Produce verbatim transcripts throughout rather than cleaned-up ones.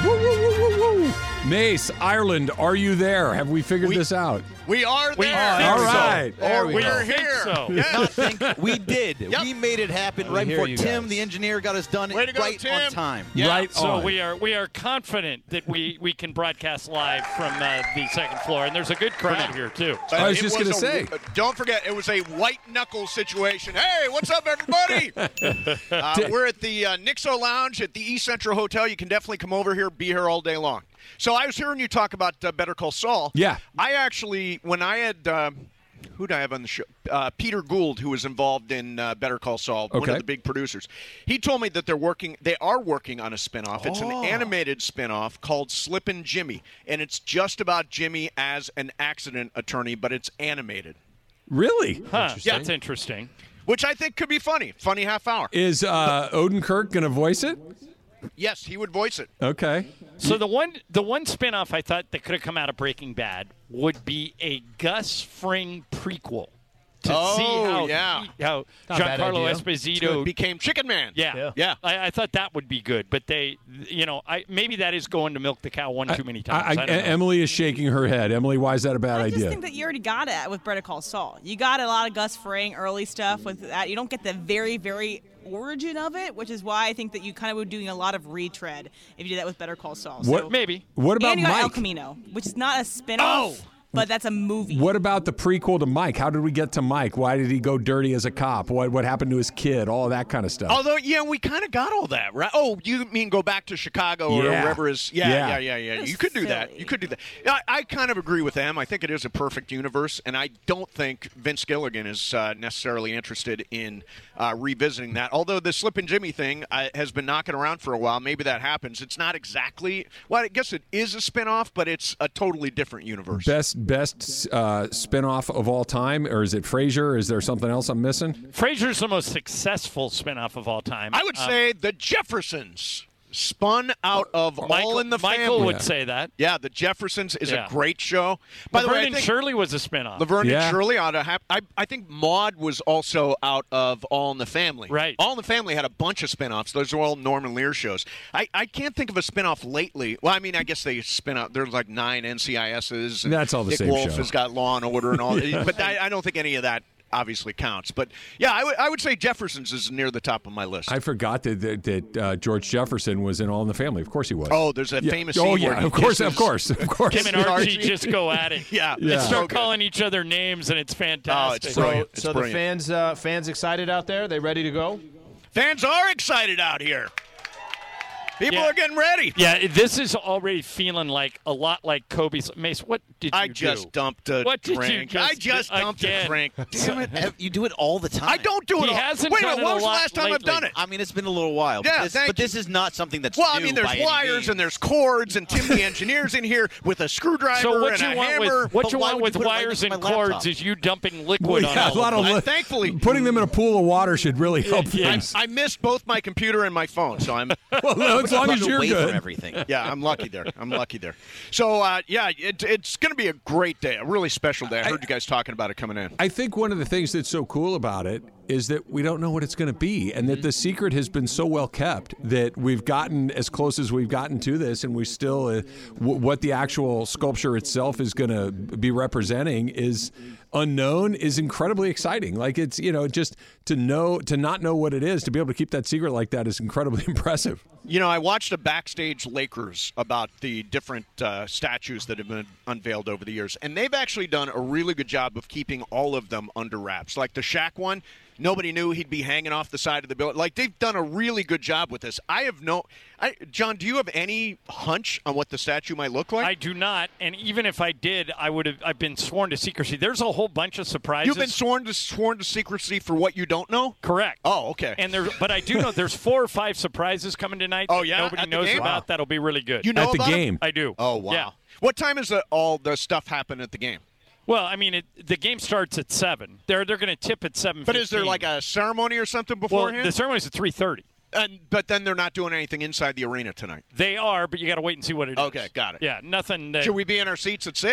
Woo, woo, woo, woo, woo. Mace, Ireland, are you there? Have we figured we, this out? We are we there. All right. So. There we we're go. here. So. Yeah. Not think, we did. Yep. We made it happen We right hear before you Tim, guys. the engineer, got us done Way to go, right Tim. on time. Yeah. Right So on. we are we are confident that we, we can broadcast live from uh, the second floor, and there's a good crowd here too. But I was it just gonna a- say. Don't forget, it was a white knuckle situation. Hey, what's up, everybody? uh, we're at the uh, Nixo Lounge at the East Central Hotel. You can definitely come over here, be here all day long. So I was hearing you talk about uh, Better Call Saul. Yeah. I actually, when I had, uh, who did I have on the show? Uh, Peter Gould, who was involved in uh, Better Call Saul, one Okay. of the big producers. He told me that they're working, they are working on a spinoff. It's an animated spinoff called Slippin' Jimmy, and it's just about Jimmy as an accident attorney, but it's animated, Really? Huh, that's interesting. which I think could be funny. Funny half hour. Is uh, Odenkirk going to voice it? Yes, he would voice it. Okay. So the one the one spinoff I thought that could have come out of Breaking Bad would be a Gus Fring prequel to Oh, see how yeah. he- how Not a bad Giancarlo idea. Esposito Became Chicken Man. yeah, Yeah. Yeah. I, I thought that would be good, but they, you know, I maybe that is going to milk the cow one too many times. I, I, I, don't know. Emily is shaking her head. Emily, why is that a bad I idea? just think that you already got it with Better Call Saul. You got a lot of Gus Fring early stuff with that. You don't get the very, very origin of it, which is why I think that you kind of were doing a lot of retread if you did that with Better Call Saul. What- So, Maybe. What about and you got El Mike? Camino, which is not a spin-off, but that's a movie. What about the prequel to Mike? How did we get to Mike? Why did he go dirty as a cop? What what happened to his kid? All of that kind of stuff. Although, yeah, we kind of got all that, right? Oh, you mean go back to Chicago or Yeah. wherever is? Yeah, Yeah. yeah, yeah, yeah. It was You could do that. silly. You could do that. I, I kind of agree with them. I think it is a perfect universe, and I don't think Vince Gilligan is uh, necessarily interested in uh, revisiting that. Although the Slippin' Jimmy thing uh, has been knocking around for a while. Maybe that happens. It's not exactly. Well, I guess it is a spinoff, but it's a totally different universe. Best best uh, spinoff of all time, or is it Frasier? Is there something else I'm missing? Frasier's the most successful spinoff of all time. I would Um, say the Jeffersons spun out of Michael, All in the Michael Family. would say that. Yeah, the Jeffersons is Yeah. a great show. By the way, I Laverne and think Shirley was a spinoff. Laverne Yeah. and Shirley ought to have. I, I think Maude was also out of All in the Family. Right. All in the Family had a bunch of spinoffs. Those are all Norman Lear shows. I, I can't think of a spinoff lately. Well, I mean, I guess they spin out. There's like nine N C I S's. and That's all the Dick same Wolf show. has got Law and Order and all. But I, I don't think any of that obviously counts. But yeah, I would I would say Jeffersons is near the top of my list. I forgot that that, that uh, George Jefferson was in All in the Family. Of course he was. oh, there's a Yeah. famous. Oh scene where yeah, he of course, kisses- of course, of course. Kim and With Archie Archie. just go at it. Yeah, Yeah. They so start good. calling each other names, and it's fantastic. it's So, brilliant. It's so the brilliant. fans, uh, fans excited out there? They ready to go? Fans are excited out here. People Yeah. are getting ready. Yeah, this is already feeling like a lot like Kobe's. Mace, what did you I do? just dumped a What did you drink. just I just do dumped again? a drink. Damn it. Ev- You do it all the time. I don't do it He all. hasn't Wait a done minute, it when a was the lot last time I've lately. done it? I mean, it's been a little while. Yeah, but this, thank but you. this is not something that's Well, I new mean, there's by any wires means. and there's cords, and Tim the engineer's in here with a screwdriver So what and you a want hammer. with what But you why want would with you put it right wires next to and my cords laptop? is you dumping liquid Well, on yeah, all a lot of of them. li- Thankfully, putting them in a pool of water should really help Yeah. things. I missed both my computer and my phone, so I'm Well, as long as Run you're away from good. everything. yeah, I'm lucky there. I'm lucky there. So uh, yeah, it, it's going to be a great day, a really special day. I heard you guys talking about it coming in. I think one of the things that's so cool about it is that we don't know what it's going to be, and that the secret has been so well kept that we've gotten as close as we've gotten to this, and we still uh, w- what the actual sculpture itself is going to be representing is unknown, is incredibly exciting. Like, it's, you know, just to know, to not know what it is, to be able to keep that secret like that is incredibly impressive. You know, I watched a Backstage Lakers about the different uh, statues that have been unveiled over the years, and they've actually done a really good job of keeping all of them under wraps. Like the Shaq one, nobody knew he'd be hanging off the side of the building. Like, they've done a really good job with this. I have no I, John, do you have any hunch on what the statue might look like? I do not, and even if I did, I would have. I've been sworn to secrecy. There's a whole bunch of surprises. You've been sworn to sworn to secrecy for what you don't know? Correct. Oh, okay. And there, but I do know there's four or five surprises coming tonight. Oh, that yeah? nobody At the knows game? about. Wow. That'll be really good. You know At the about 'em? game. I do. Oh, wow. Yeah. What time is the, all the stuff happen at the game? Well, I mean, it, the game starts at seven. They're they're going to tip at seven. But is there like a ceremony or something well? beforehand? The ceremony's at three thirty. And, but then they're not doing anything inside the arena tonight. They are, but you got to wait and see what it is. Okay, got it. Yeah, nothing. That, Should we be in our seats at six?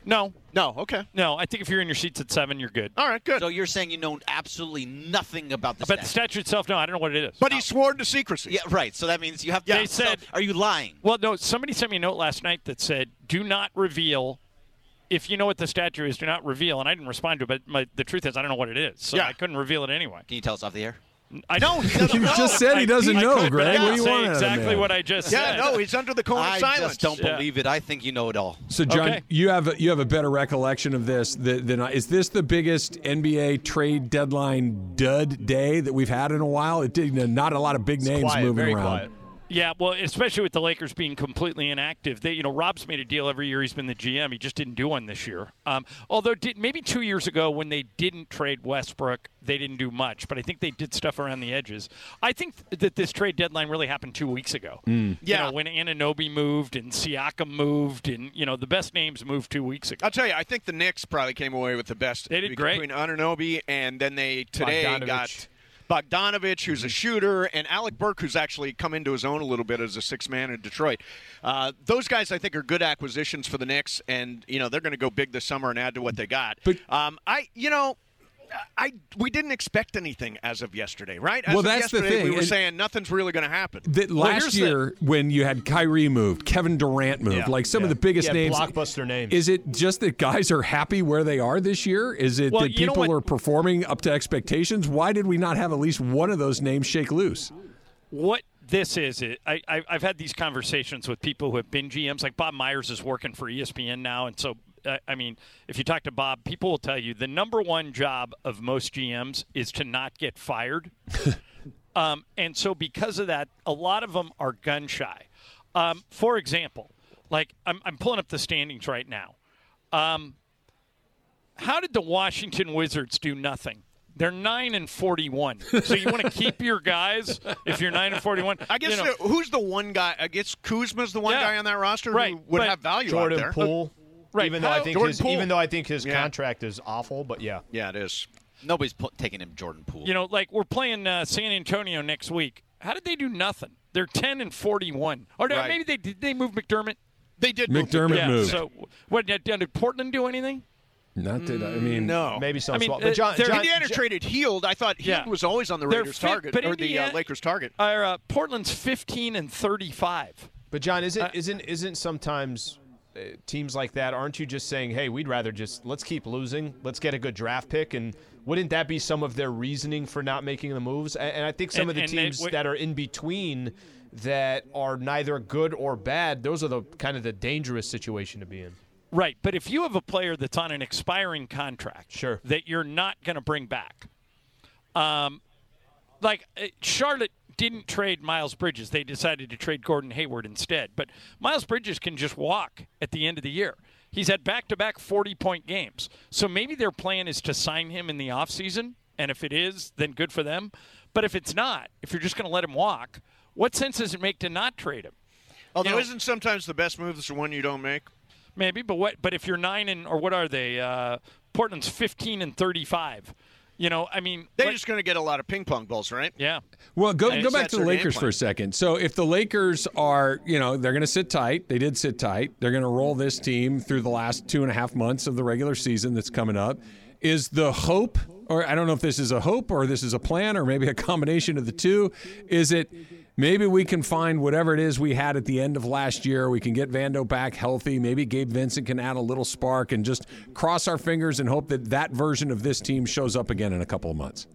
No. No, okay. No, I think if you're in your seats at seven, you're good. All right, good. So you're saying you know absolutely nothing about the But the statute? statute itself, no, I don't know what it is. But he swore to secrecy. Yeah, right. So that means you have to. Yeah, they so said- are you lying? Well, no, somebody sent me a note last night that said, do not reveal. If you know what the statute is, do not reveal. And I didn't respond to it, but my, the truth is I don't know what it is. So Yeah. I couldn't reveal it anyway. Can you tell us off the air? I don't. doesn't You know. just said he I- doesn't I know, could, but Greg. I What do didn't you say want out of the exactly man? what I just Yeah, said. no, he's under the cone I of silence. just don't Yeah. believe it. I think you know it all. So, John, Okay. you have a, you have a better recollection of this than, than I. Is this the biggest N B A trade deadline dud day that we've had in a while? It did not a lot of big names Quiet, moving very around. quiet. Yeah, well, especially with the Lakers being completely inactive. They, you know, Rob's made a deal every year he's been the G M. He just didn't do one this year. Um, although did, maybe two years ago when they didn't trade Westbrook, they didn't do much. But I think they did stuff around the edges. I think that this trade deadline really happened two weeks ago. Mm. Yeah. You know, when Anunoby moved and Siakam moved and, you know, the best names moved two weeks ago. I'll tell you, I think the Knicks probably came away with the best. They did great. Between Anunoby and then they today Bogdanovich. got Bogdanovich, who's a shooter, and Alec Burke, who's actually come into his own a little bit as a sixth man in Detroit. Uh, those guys, I think, are good acquisitions for the Knicks, and you know they're going to go big this summer and add to what they got. But- um, I, you know. I we didn't expect anything as of yesterday, right? As Well, of that's the yesterday, thing. We were And- saying nothing's really going to happen. That Well, last here's the- year, when you had Kyrie moved, Kevin Durant moved, Yeah, like some yeah. of the biggest Yeah, names, blockbuster names. Is it just that guys are happy where they are this year? Is it Well, that you know people what- are performing up to expectations? Why did we not have at least one of those names shake loose? What this is, it, I, I, I've had these conversations with people who have been G Ms. Like Bob Myers is working for E S P N now, and so uh, I mean, if you talk to Bob, people will tell you the number one job of most G Ms is to not get fired. um, and so because of that, a lot of them are gun shy. Um, for example, like I'm, I'm pulling up the standings right now. Um, how did the Washington Wizards do nothing? They're nine and forty-one. So you want to keep your guys if you're nine and forty-one. I guess you know, uh, who's the one guy? I guess Kuzma's the one Yeah. guy on that roster Right, who would but have value Jordan out there. Poole. Right. Even though How- I think Jordan his Poole. even though I think his Yeah. contract is awful, but yeah. Yeah, it is. Nobody's pu- taking him Jordan Poole. You know, like we're playing uh, San Antonio next week. How did they do nothing? They're ten and forty-one. Or no, Right. maybe they did they move McDermott? They did move McDermott yeah. moved. So what did, did Portland do anything? Not that I mean, No. Maybe some I mean, small. uh, But John, they're- John, Indiana John- traded Heald. I thought Heald Yeah. was always on the They're Raiders' fit- target but or the Indiana- uh, Lakers' target. Or, uh, Portland's fifteen and thirty-five. But John, isn't Uh, isn't isn't sometimes uh, teams like that? Aren't you just saying, hey, we'd rather just let's keep losing, let's get a good draft pick, and wouldn't that be some of their reasoning for not making the moves? And, and I think some And- of the and they- teams wait- that are in between that are neither good or bad, those are the kind of the dangerous situation to be in. Right, but if you have a player that's on an expiring contract, Sure. that you're not going to bring back, um, like uh, Charlotte didn't trade Miles Bridges; they decided to trade Gordon Hayward instead. But Miles Bridges can just walk at the end of the year. He's had back-to-back forty-point games, so maybe their plan is to sign him in the offseason, and if it is, then good for them. But if it's not, if you're just going to let him walk, what sense does it make to not trade him? Although, you know- isn't sometimes the best move is the one you don't make? Maybe, but what? But if you're nine and or what are they? Uh, Portland's fifteen and thirty-five. You know, I mean, They're like- just going to get a lot of ping pong balls, right? yeah. Well, go And go it's- back that's to the their game Lakers plan. for a second. So if the Lakers are, you know, they're going to sit tight. They did sit tight. They're going to roll this team through the last two and a half months of the regular season that's coming up. Is the hope, or I don't know if this is a hope or this is a plan or maybe a combination of the two, is it maybe we can find whatever it is we had at the end of last year. We can get Vando back healthy. Maybe Gabe Vincent can add a little spark and just cross our fingers and hope that that version of this team shows up again in a couple of months.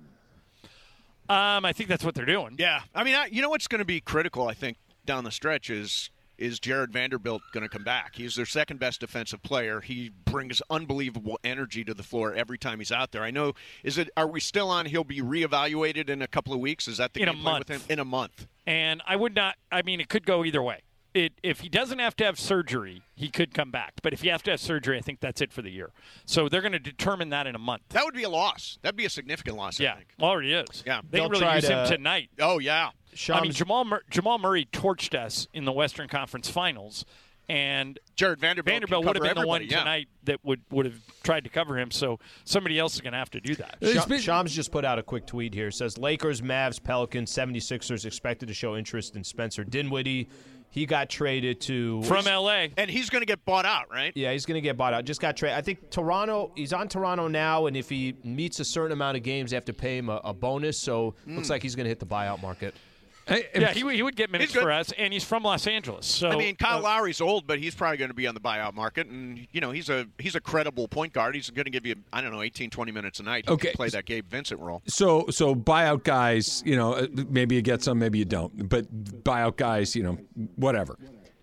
Um, I think that's what they're doing. Yeah. I mean, I, you know what's going to be critical, I think, down the stretch is is Jared Vanderbilt going to come back? He's their second best defensive player. He brings unbelievable energy to the floor every time he's out there. I know. Is it? Are we still on? He'll be reevaluated in a couple of weeks. Is that the In a game plan month. with him? In a month. And I would not. I mean, it could go either way. It, if he doesn't have to have surgery, he could come back. But if you have to have surgery, I think that's it for the year. So they're going to determine that in a month. That would be a loss. That'd be a significant loss. Yeah, I think. already is. Yeah. they They'll can really try use him to- tonight. Oh yeah. I mean, Shams- Jamal Mur- Jamal Murray torched us in the Western Conference Finals, and Jared Vanderbilt. Vanderbilt can would have cover been the one everybody, yeah. tonight that would, would have tried to cover him. So somebody else is going to have to do that. It's Sh- been- Shams just put out a quick tweet here. It says Lakers, Mavs, Pelicans, seventy-sixers expected to show interest in Spencer Dinwiddie. He got traded to From L A. And he's going to get bought out, right? Yeah, he's going to get bought out. Just got traded. I think Toronto. He's on Toronto now, and if he meets a certain amount of games, they have to pay him a, a bonus. So Mm. looks like he's going to hit the buyout market. I- Yeah, he, would- he would get minutes He's good. for us, and he's from Los Angeles. So I mean, Kyle uh, Lowry's old, but he's probably going to be on the buyout market, and you know he's a he's a credible point guard. He's going to give you I don't know eighteen, twenty minutes a night. He Okay. can play that Gabe Vincent role. So, so buyout guys, you know, uh, maybe you get some, maybe you don't. But buyout guys, you know, whatever.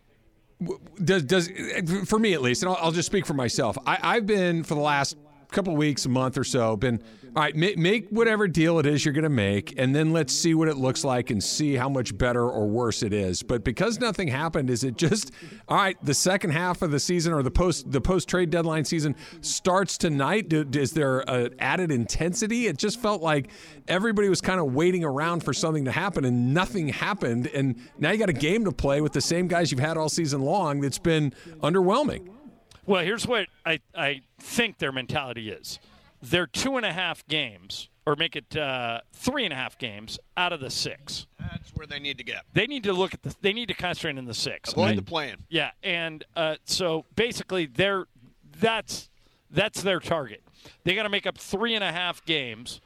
W- Does does for me at least, and I'll, I'll just speak for myself. I, I've been for the last couple of weeks, a month or so, been all right. Make, make whatever deal it is you're going to make, and then let's see what it looks like and see how much better or worse it is. But because nothing happened, is it just all right? The second half of the season or the post the post trade deadline season starts tonight. Do, is there a added intensity? It just felt like everybody was kind of waiting around for something to happen, and nothing happened. And now you got a game to play with the same guys you've had all season long. That's been underwhelming. Well, here's what I, I think their mentality is. They're two and a half games, or make it uh, three and a half games out of the six. That's where they need to get. They need to look at the. They need to concentrate on the six. Avoid right? the plan. Yeah, and uh, so basically, they're that's that's their target. They got to make up three and a half games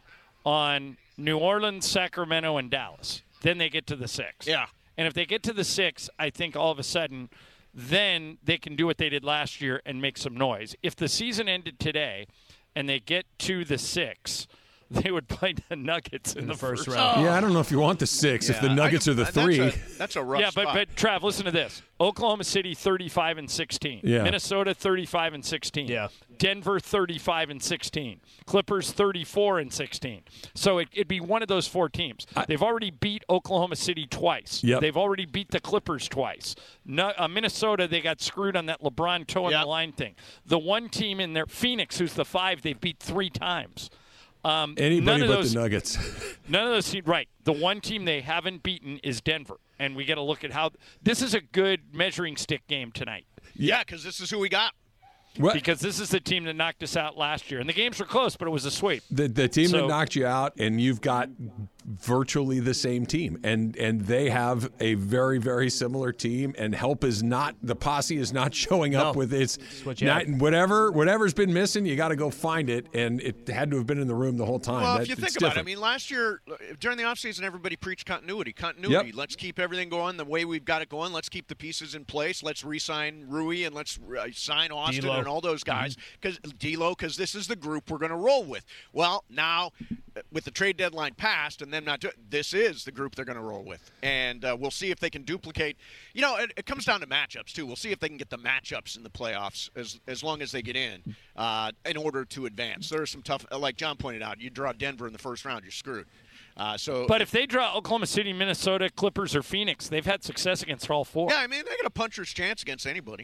on New Orleans, Sacramento, and Dallas. Then they get to the six. Yeah. And if they get to the six, I think all of a sudden, then they can do what they did last year and make some noise. If the season ended today and they get to the six, they would play the Nuggets in, In the, the first first round. Yeah, I don't know if you want the six if the Yeah, Nuggets I- are the that's three. A, that's a rough Yeah, but spot. but Trav, listen to this: Oklahoma City thirty-five and sixteen, Yeah. Minnesota thirty-five and sixteen, Yeah. Denver thirty-five and sixteen, Clippers thirty-four and sixteen. So it, it'd be one of those four teams. They've already beat Oklahoma City twice. Yep. They've already beat the Clippers twice. No, uh, Minnesota, they got screwed on that LeBron toe in Yep. the line thing. The one team in there, Phoenix, who's the five, they've beat three times. Um, Anybody none of but those, the Nuggets. None of those teams, right. The one team they haven't beaten is Denver. And we got to look at how this is a good measuring stick game tonight yeah, because this is who we got. What? because this is the team that knocked us out last year. And the games were close, but it was a sweep. The the team that So- knocked you out, and you've got virtually the same team, and and they have a very very similar team. And help is not the posse is not showing up No. with its what you not, have. whatever whatever's been missing. You got to go find it, and it had to have been in the room the whole time. Well, That- if you it's think about it, I different. mean, last year uh, during the offseason, everybody preached continuity. Continuity. Yep. Let's keep everything going the way we've got it going. Let's keep the pieces in place. Let's re-sign Rui and let's uh, sign Austin D'Lo. and all those guys because D'Lo, because this is the group we're going to roll with. Well, now uh, with the trade deadline passed and them not do this is the group they're going to roll with, and uh, we'll see if they can duplicate. You know, it, it comes down to matchups too. We'll see if they can get the matchups in the playoffs as as long as they get in uh, in order to advance. There are some tough, like John pointed out. You draw Denver in the first round, you're screwed. Uh, so, But if they draw Oklahoma City, Minnesota, Clippers, or Phoenix, they've had success against all four. yeah, I mean, they got a puncher's chance against anybody.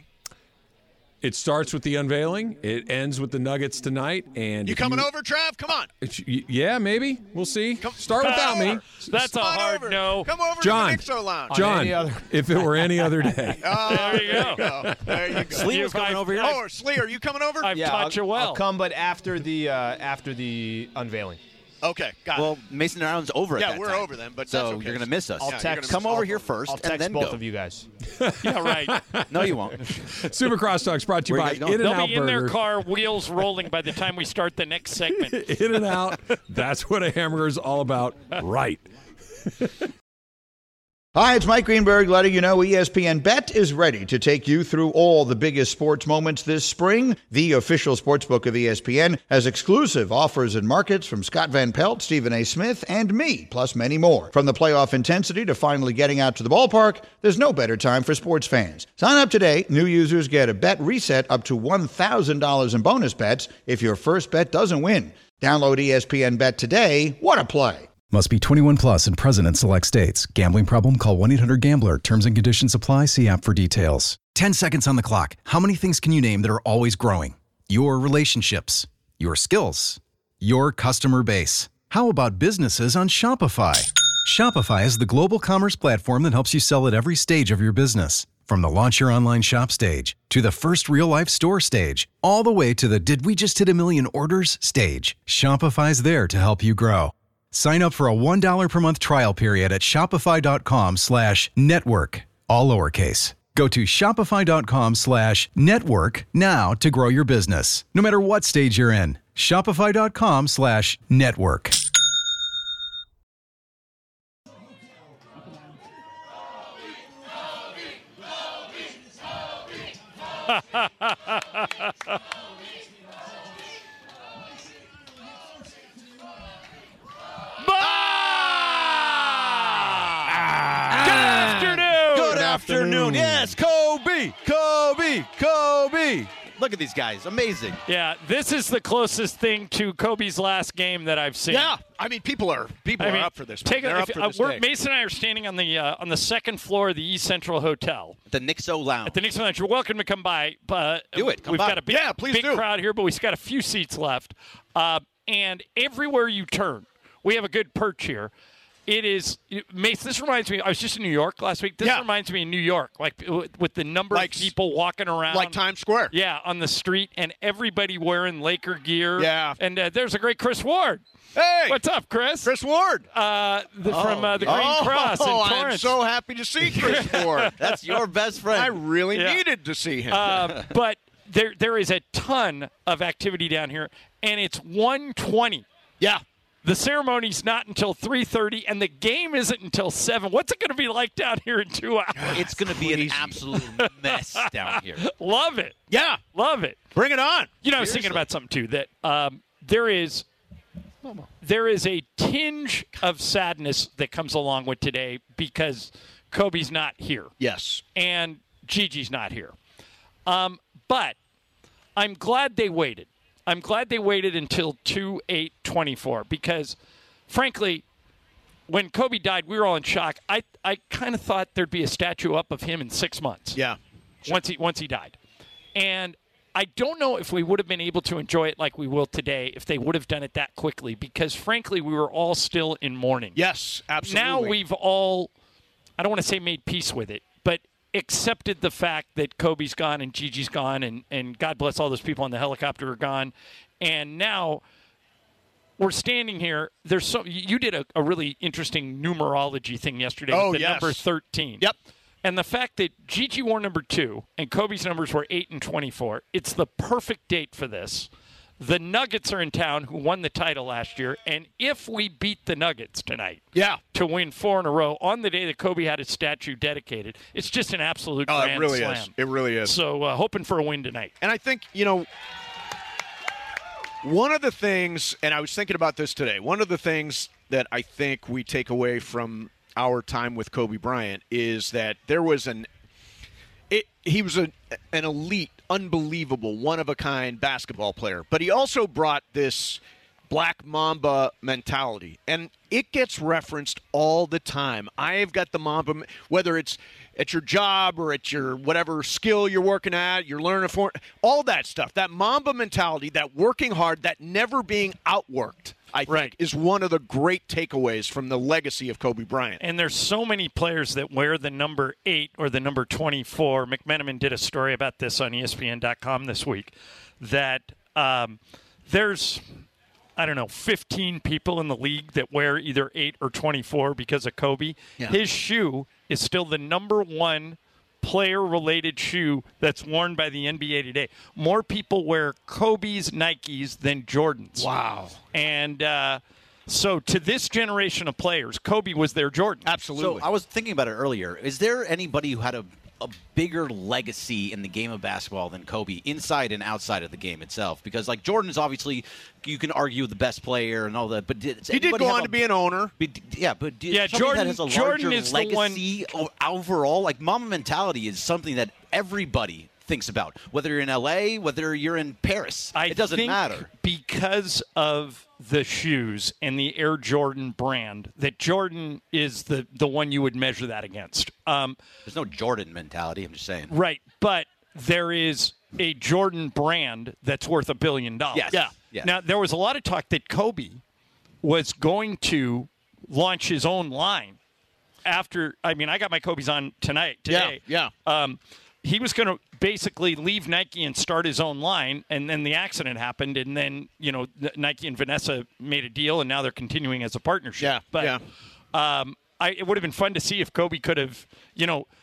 It starts with the unveiling. It ends with the Nuggets tonight. And You if coming over, Trav? Come on. It's- y- Yeah, maybe we'll see. Come, Start come without me, over. That's a Come on hard over. no. Come over John. to the Nixo Lounge. John. any other- If it were any other day. Oh, There you go. go. There you go. Slee You was coming guys- over here. Oh, or Slee, are you coming over? I've Yeah, taught I'll, you well. I'll come, but after the uh, after the unveiling. Okay, got Well, it. Mason and Ireland's over at Yeah, that we're time. over then, but so that's okay. you're going to miss us. I'll Yeah, you're text. gonna Come over miss here all of first I'll and text then both go. of you guys. yeah, right. No, you won't. Super Crosstalks brought to you Where by you guys going? In and They'll Out be in their Burger. car, wheels rolling by the time we start the next segment. In and Out. That's what a hamburger is all about, right? Hi, it's Mike Greenberg letting you know E S P N Bet is ready to take you through all the biggest sports moments this spring. The official sportsbook of E S P N has exclusive offers and markets from Scott Van Pelt, Stephen A. Smith, and me, plus many more. From the playoff intensity to finally getting out to the ballpark, there's no better time for sports fans. Sign up today. New users get a bet reset up to one thousand dollars in bonus bets if your first bet doesn't win. Download E S P N Bet today. What a play. Must be twenty-one plus and present in select states. Gambling problem? Call one eight hundred gambler. Terms and conditions apply. See app for details. ten seconds on the clock. How many things can you name that are always growing? Your relationships, your skills, your customer base. How about businesses on Shopify? Shopify is the global commerce platform that helps you sell at every stage of your business. From the launch your online shop stage to the first real life store stage, all the way to the did we just hit a million orders stage. Shopify's there to help you grow. Sign up for a one dollar per month trial period at shopify.com slash network. all lowercase. Go to shopify.com slash network now to grow your business, no matter what stage you're in. Shopify.com slash network. Good afternoon. Yes, Kobe, Kobe, Kobe. Look at these guys. Amazing. Yeah, this is the closest thing to Kobe's last game that I've seen. Yeah, I mean, people are people I are mean, up for this. Take They're a, up if, for uh, this we're, day. Mason and I are standing on the uh, on the second floor of the East Central Hotel. The Nixo Lounge. At the Nixon Lounge. You're welcome to come by. But Do it. Come we've by. got a big, Yeah, please big do. crowd here, but we've got a few seats left. Uh, and everywhere you turn, we have a good perch here. It is, Mace, this reminds me, I was just in New York last week. This Yeah. reminds me of New York, like with, with the number Like of people walking around. like Times Square. Yeah, on the street, and everybody wearing Laker gear. Yeah. And uh, there's a great Chris Ward. Hey, What's up, Chris? Chris Ward. Uh, the, from uh, the Green oh, Cross in I'm Torrance. so happy to see Chris Ward. That's your best friend. I really Yeah. needed to see him. Uh, but there there is a ton of activity down here, and it's one twenty. yeah. The ceremony's not until three thirty, and the game isn't until seven. What's it going to be like down here in two hours? It's going to be an absolute mess down here. Love it. Yeah. Love it. Bring it on. You know, I was thinking about something, too, that um, there is there is a tinge of sadness that comes along with today because Kobe's not here. Yes. And Gigi's not here. Um, but I'm glad they waited. I'm glad they waited until two eight twenty-four because, frankly, when Kobe died, we were all in shock. I, I kind of thought there'd be a statue up of him in six months. Yeah. Once he once he died. And I don't know if we would have been able to enjoy it like we will today if they would have done it that quickly because, frankly, we were all still in mourning. Yes, absolutely. Now we've all, I don't want to say made peace with it, but accepted the fact that Kobe's gone and Gigi's gone and, and God bless all those people on the helicopter are gone. And now we're standing here. There's so you did a, a really interesting numerology thing yesterday Oh, with the yes. number thirteen. Yep. And the fact that Gigi wore number two and Kobe's numbers were eight and twenty-four, it's the perfect date for this. The Nuggets are in town, who won the title last year, and if we beat the Nuggets tonight Yeah. to win four in a row on the day that Kobe had his statue dedicated, it's just an absolute Oh, grand it really slam. is. It really is. So uh, hoping for a win tonight. And I think, you know, one of the things, and I was thinking about this today, one of the things that I think we take away from our time with Kobe Bryant is that there was an it, he was a, an elite, unbelievable, one-of-a-kind basketball player. But he also brought this Black Mamba mentality. And it gets referenced all the time. I've got the Mamba, whether it's at your job or at your whatever skill you're working at, you're learning for, all that stuff. That Mamba mentality, that working hard, that never being outworked, I think, Right. is one of the great takeaways from the legacy of Kobe Bryant. And there's so many players that wear the number eight or the number twenty-four. McMenamin did a story about this on E S P N dot com this week, that um, there's, I don't know, fifteen people in the league that wear either eight or twenty-four because of Kobe. Yeah. His shoe is still the number one player-related shoe that's worn by the N B A today. More people wear Kobe's Nikes than Jordan's. Wow. And uh, so to this generation of players, Kobe was their Jordan. Absolutely. So I was thinking about it earlier. Is there anybody who had a, a bigger legacy in the game of basketball than Kobe, inside and outside of the game itself? Because like Jordan is obviously, you can argue the best player and all that, but did he did go on to be an owner. Be, yeah, but did Yeah, somebody Jordan- that has a Jordan larger is the one- legacy o- overall, like Mamba mentality is something that everybody thinks about, whether you're in L A, whether you're in Paris. I it doesn't think matter. because of the shoes and the Air Jordan brand that Jordan is the, the one you would measure that against. Um, There's no Jordan mentality. I'm just saying. right, but there is a Jordan brand that's worth a billion dollars. Yes. Yeah. Yeah. Now, there was a lot of talk that Kobe was going to launch his own line after, I mean, I got my Kobe's on tonight, today. Yeah, yeah. Um, he was going to basically leave Nike and start his own line, and then the accident happened, and then, you know, Nike and Vanessa made a deal, and now they're continuing as a partnership. Yeah, but yeah. Um, I, it would have been fun to see if Kobe could have, you know,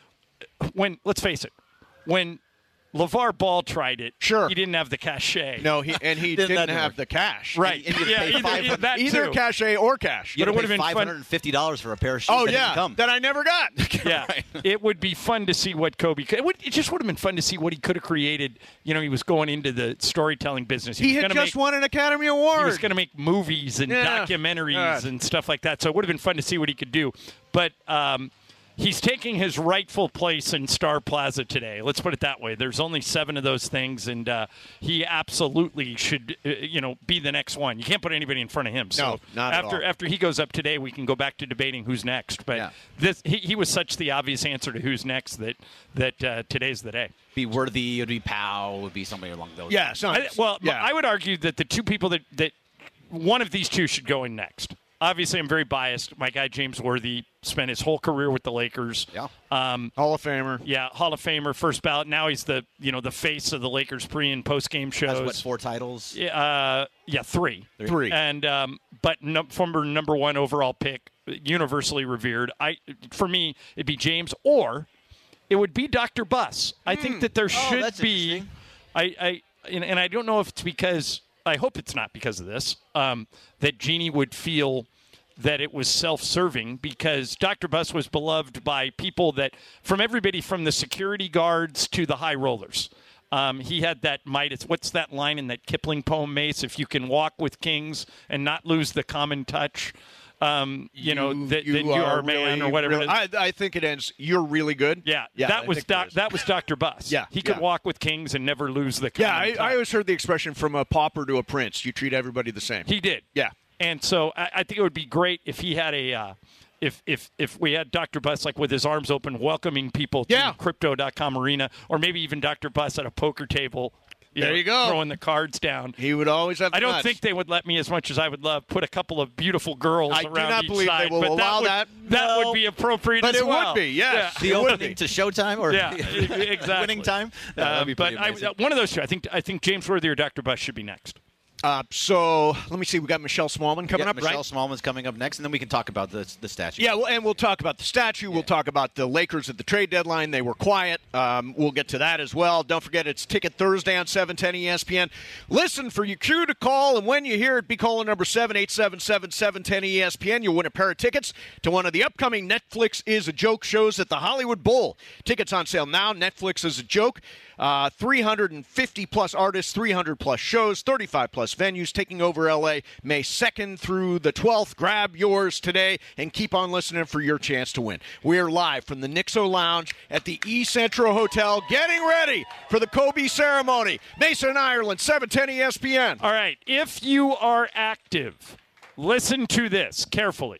when let's face it, when LeVar Ball tried it, sure, he didn't have the cachet. No, he and he Didn't didn't that have work? the cash. Right. And you yeah, pay either, five- either, that Either too. cachet or cash. You But it would would've have been five fun- hundred fifty dollars for a pair of shoes. Oh that yeah, didn't come. that I never got. Yeah, Right. it would be fun to see what Kobe could. It, would, it just would have been fun to see what he could have created. You know, he was going into the storytelling business. He was had gonna just make, won an Academy Award. He was going to make movies and Yeah. documentaries God. and stuff like that. So it would have been fun to see what he could do. But um, he's taking his rightful place in Star Plaza today. Let's put it that way. There's only seven of those things, and uh, he absolutely should, uh, you know, be the next one. You can't put anybody in front of him. So No, not at after all. after he goes up today, we can go back to debating who's next. But Yeah. this he, he was such the obvious answer to who's next that that uh, today's the day. Be Worthy, it would be Powell, would be somebody along those. Yeah, so I, well, yeah. I would argue that the two people that, that one of these two should go in next. Obviously, I'm very biased. My guy James Worthy spent his whole career with the Lakers. Yeah. Um, Hall of Famer. yeah, Hall of Famer, first ballot. Now he's the you know the face of the Lakers pre and post game shows. Has what, four titles? Yeah, uh, yeah, three. Three. And um, but no, former number one overall pick, universally revered. I for me, it'd be James or it would be Doctor Buss. I think that there should that's be. interesting. I, I and, and I don't know if it's because I hope it's not because of this um, that Jeannie would feel that it was self-serving because Doctor Buss was beloved by people that from everybody from the security guards to the high rollers. Um, he had that Midas. What's that line in that Kipling poem, Mace? If you can walk with kings and not lose the common touch, um, you, know that, that you are a man really, or whatever. really- it is. I, I think it ends. You're really good. yeah, yeah. that I was think doc, it is. that was Doctor Buss. Yeah, he could yeah. walk with kings and never lose the common Yeah, I, touch. I always heard the expression from a pauper to a prince. You treat everybody the same. He did. Yeah. And so I, I think it would be great if he had a, uh, if if if we had Doctor Buss like with his arms open, welcoming people to Yeah. Crypto dot com arena, or maybe even Doctor Buss at a poker table. There know, you go. Throwing the cards down. He would always have. I don't nuts. think they would let me as much as I would love put a couple of beautiful girls I do around not each believe they side, will but allow that. that. Would, that No. would be appropriate But as it well. would be, yes. Yeah. The It would opening be. to Showtime or Yeah, exactly. winning time? No, Uh, that'd be but pretty I, amazing. one of those two. I think I think James Worthy or Doctor Buss should be next. Uh, so let me see. We got Michelle Smallman coming Yeah, up, Michelle right? Smallman's coming up next, and then we can talk about the the statue. Yeah, well, and we'll talk about the statue. We'll talk about the Lakers at the trade deadline. They were quiet. Um, we'll get to that as well. Don't forget, it's Ticket Thursday on seven ten E S P N. Listen for your cue to call, and when you hear it, be calling number seven eight seven seven, seven ten E S P N. You'll win a pair of tickets to one of the upcoming Netflix is a Joke shows at the Hollywood Bowl. Tickets on sale now. Netflix is a Joke. Uh, three hundred fifty plus artists, three hundred plus shows, thirty-five plus venues taking over L A May second through the twelfth. Grab yours today and keep on listening for your chance to win. We're live from the Nixo Lounge at the E Centro Hotel, getting ready for the Kobe ceremony. Mason, Ireland, seven ten E S P N. All right. If you are active, listen to this carefully.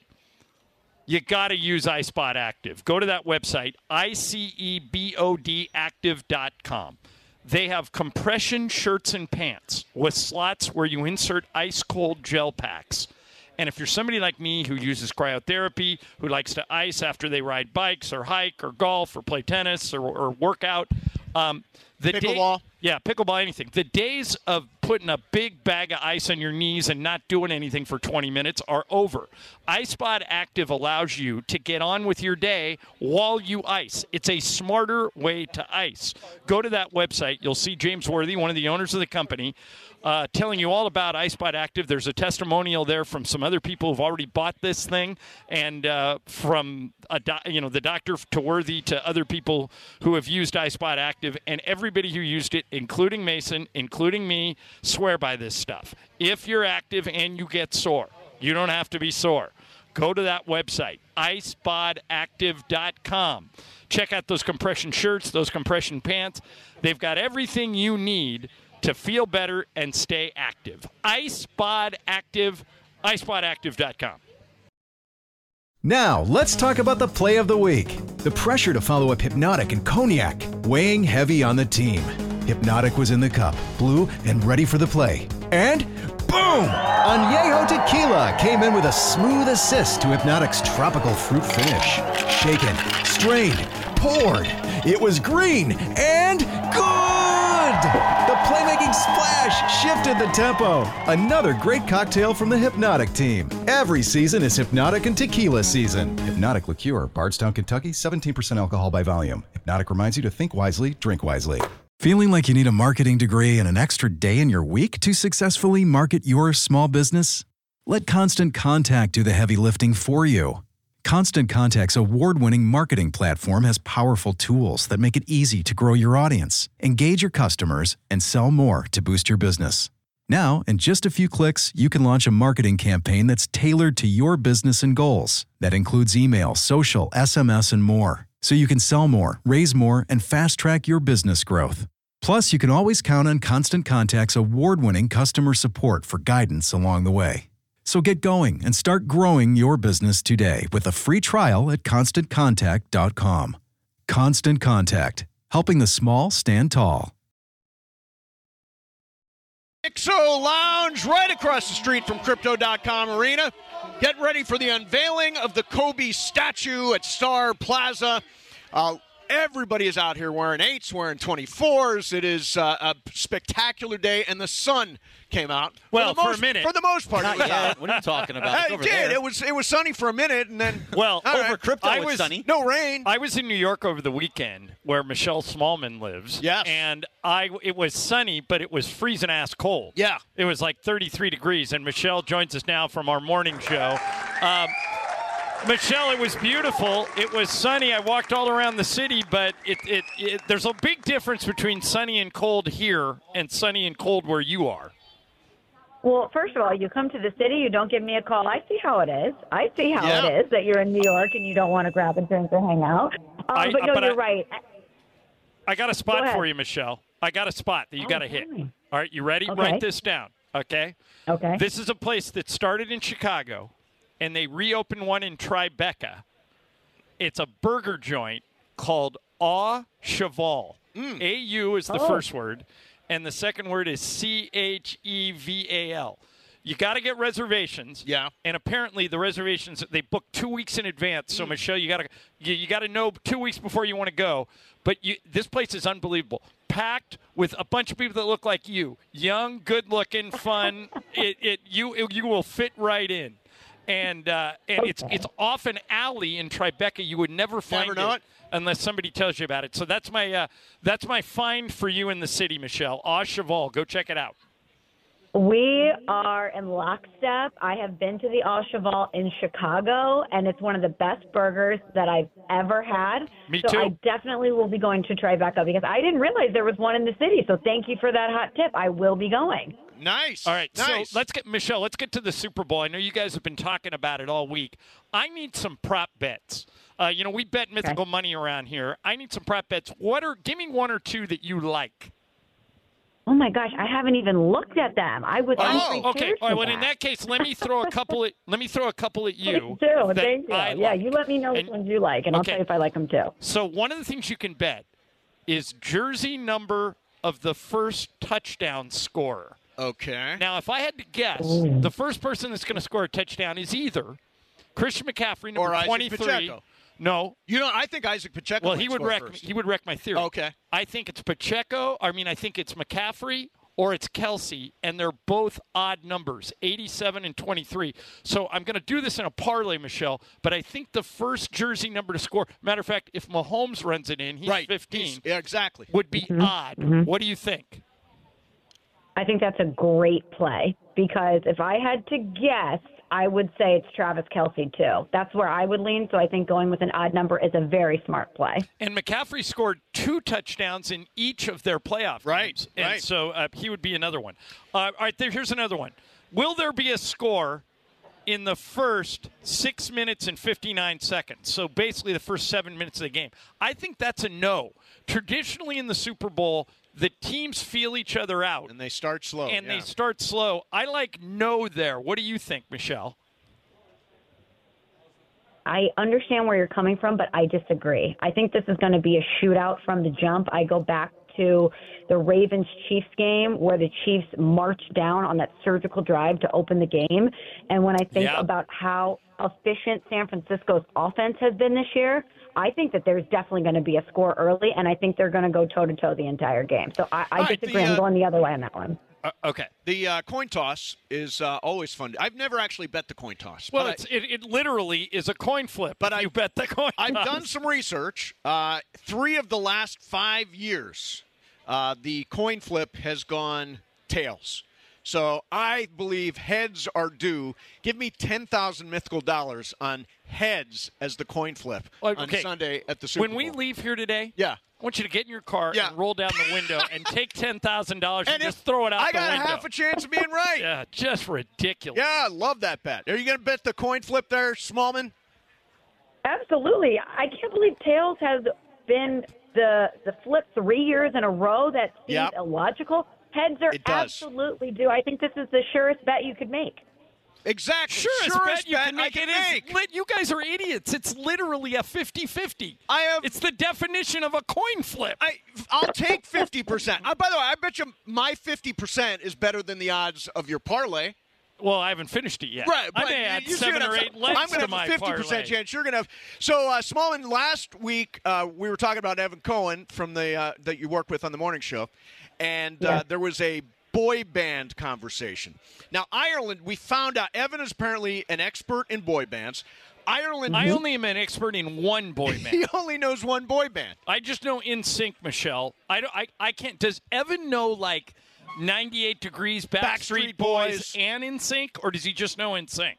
You got to use iSpot Active. Go to that website, I C E B O D active dot com. They have compression shirts and pants with slots where you insert ice-cold gel packs. And if you're somebody like me who uses cryotherapy, who likes to ice after they ride bikes or hike or golf or play tennis or, or work out, um, the Pickleball? Day, yeah, pickleball, anything. The days of putting a big bag of ice on your knees and not doing anything for twenty minutes are over. iSpot Active allows you to get on with your day while you ice. It's a smarter way to ice. Go to that website. You'll see James Worthy, one of the owners of the company, uh, telling you all about iSpot Active. There's a testimonial there from some other people who've already bought this thing, and uh, from a do- you know the doctor to Worthy to other people who have used iSpot Active, and everybody who used it, including Mason, including me, swear by this stuff. If you're active and you get sore, you don't have to be sore. Go to that website, i spot active dot com. Check out those compression shirts, those compression pants. They've got everything you need to feel better and stay active. iSpot Active, i spot active dot com. Now, let's talk about the play of the week. The pressure to follow up Hypnotic and Cognac, weighing heavy on the team. Hypnotic was in the cup, blue, and ready for the play. And boom! Añejo Tequila came in with a smooth assist to Hypnotic's tropical fruit finish. Shaken, strained, poured. It was green and good! The playmaking splash shifted the tempo. Another great cocktail from the Hypnotic team. Every season is Hypnotic and Tequila season. Hypnotic Liqueur, Bardstown, Kentucky, seventeen percent alcohol by volume. Hypnotic reminds you to think wisely, drink wisely. Feeling like you need a marketing degree and an extra day in your week to successfully market your small business? Let Constant Contact do the heavy lifting for you. Constant Contact's award-winning marketing platform has powerful tools that make it easy to grow your audience, engage your customers, and sell more to boost your business. Now, in just a few clicks, you can launch a marketing campaign that's tailored to your business and goals. That includes email, social, S M S, and more. So you can sell more, raise more, and fast-track your business growth. Plus, you can always count on Constant Contact's award-winning customer support for guidance along the way. So get going and start growing your business today with a free trial at constant contact dot com. Constant Contact, helping the small stand tall. Ixo Lounge right across the street from Crypto dot com Arena. Get ready for the unveiling of the Kobe statue at Star Plaza. Uh, everybody is out here wearing eights, wearing twenty-fours. It is uh, a spectacular day, and the sun came out. Well, for, the for most, a minute. For the most part. Not it was yet. out. What are you talking about? It's It over did. there. It was, it was sunny for a minute, and then Well, all Over right. crypto, I it's was- sunny. No rain. I was in New York over the weekend where Michelle Smallman lives. Yes. And I it was sunny, but it was freezing ass cold. Yeah. It was like thirty-three degrees, and Michelle joins us now from our morning show. Um, Michelle, it was beautiful. It was sunny. I walked all around the city, but it, it, it there's a big difference between sunny and cold here and sunny and cold where you are. Well, first of all, you come to the city, you don't give me a call. I see how it is. I see how Yeah. it is that you're in New York and you don't want to grab a drink or hang out. Um, I- but no, but you're I- right. I got a spot Go ahead. for you, Michelle. I got a spot that you Oh, got to hit. fine. All right, you ready? Okay. Write this down, okay? Okay. This is a place that started in Chicago, and they reopened one in Tribeca. It's a burger joint called Au Cheval. A U is the Oh. first word, and the second word is C H E V A L. You got to get reservations. Yeah. And apparently the reservations they book two weeks in advance. So Michelle, you got to you, you got to know two weeks before you want to go. But you, this place is unbelievable, packed with a bunch of people that look like you, young, good-looking, fun. it, it you it, you will fit right in. And uh, and it's it's off an alley in Tribeca. You would never find Never know it. unless somebody tells you about it. So that's my uh, that's my find for you in the city, Michelle. Au Cheval. Go check it out. We are in lockstep. I have been to the Au Cheval in Chicago, and it's one of the best burgers that I've ever had. Me so too. I definitely will be going to Tribeca because I didn't realize there was one in the city. So thank you for that hot tip. I will be going. Nice. All right, Nice. so let's get Michelle. Let's get to the Super Bowl. I know you guys have been talking about it all week. I need some prop bets. Uh, you know, we bet mythical money around here. I need some prop bets. What are? Give me one or two that you like. Oh my gosh, I haven't even looked at them. I was Oh, unprepared Okay. for All right. Well, that. in that case, let me throw a couple. At, let me throw a couple at you. Please do. that Thank you. I Yeah, like. you let me know which And- ones you like, and I'll okay. tell you if I like them too. So one of the things you can bet is jersey number of the first touchdown scorer. Okay. Now, if I had to guess, the first person that's going to score a touchdown is either Christian McCaffrey, number Or Isaac twenty-three. Pacheco. No. You know, I think Isaac Pacheco. Well, might he would score wreck. first. He would wreck my theory. Okay. I think it's Pacheco. I mean, I think it's McCaffrey or it's Kelsey, and they're both odd numbers, eighty-seven and twenty-three. So I'm going to do this in a parlay, Michelle. But I think the first jersey number to score. Matter of fact, if Mahomes runs it in, he's right. fifteen. He's- yeah, exactly. Would be odd. What do you think? I think that's a great play because if I had to guess, I would say it's Travis Kelce too. That's where I would lean. So I think going with an odd number is a very smart play. And McCaffrey scored two touchdowns in each of their playoff Right, games. And right. so uh, he would be another one. Uh, all right, there, here's another one. Will there be a score in the first six minutes and fifty-nine seconds? So basically the first seven minutes of the game. I think that's a no. Traditionally in the Super Bowl, the teams feel each other out. And they start slow. and yeah. they start slow. I like no there. What do you think, Michelle? I understand where you're coming from, but I disagree. I think this is going to be a shootout from the jump. I go back to the Ravens-Chiefs game where the Chiefs marched down on that surgical drive to open the game. And when I think Yeah. about how efficient San Francisco's offense has been this year, I think that there's definitely going to be a score early, and I think they're going to go toe-to-toe the entire game. So I, I All right, disagree. the, uh, I'm going the other way on that one. Uh, okay. The uh, coin toss is uh, always fun. I've never actually bet the coin toss. Well, but it's, I, it, it literally is a coin flip. But if I you bet the coin. I've toss. done some research. Uh, three of the last five years, uh, the coin flip has gone tails. So I believe heads are due. Give me ten thousand mythical dollars on heads as the coin flip Well, on okay. Sunday at the Super When we Bowl. leave here today, Yeah. I want you to get in your car Yeah. and roll down the window and take ten thousand dollars and, And just if throw it out I the got window. half a chance of being right. Yeah, just ridiculous. Yeah, I love that bet. Are you going to bet the coin flip there, Smallman? Absolutely. I can't believe tails has been the the flip three years in a row. That seems Yep. illogical. Heads are It does. absolutely due. I think this is the surest bet you could make. Exactly. Sure, it's Surest bet you bet can make I can it is make. lit- you guys are idiots. It's literally a fifty-fifty. I have. It's the definition of a coin flip. I, I'll take fifty percent. Uh, by the way, I bet you my fifty percent is better than the odds of your parlay. Well, I haven't finished it yet. Right, I but may add you're seven gonna or have eight some- legs I'm to going to my have a fifty percent parlay. chance. You're going to have. So, uh, Smallman, last week uh, we were talking about Evan Cohen from the uh, that you work with on the morning show, and uh, Yeah. there was a boy band conversation. Now, Ireland, we found out Evan is apparently an expert in boy bands. Ireland, I only am an expert in one boy band. he only knows one boy band. I just know In Sync, Michelle. I don't. I, I can't. Does Evan know like ninety-eight Degrees, Backstreet, Backstreet Boys, Boys. and In Sync, or does he just know In Sync?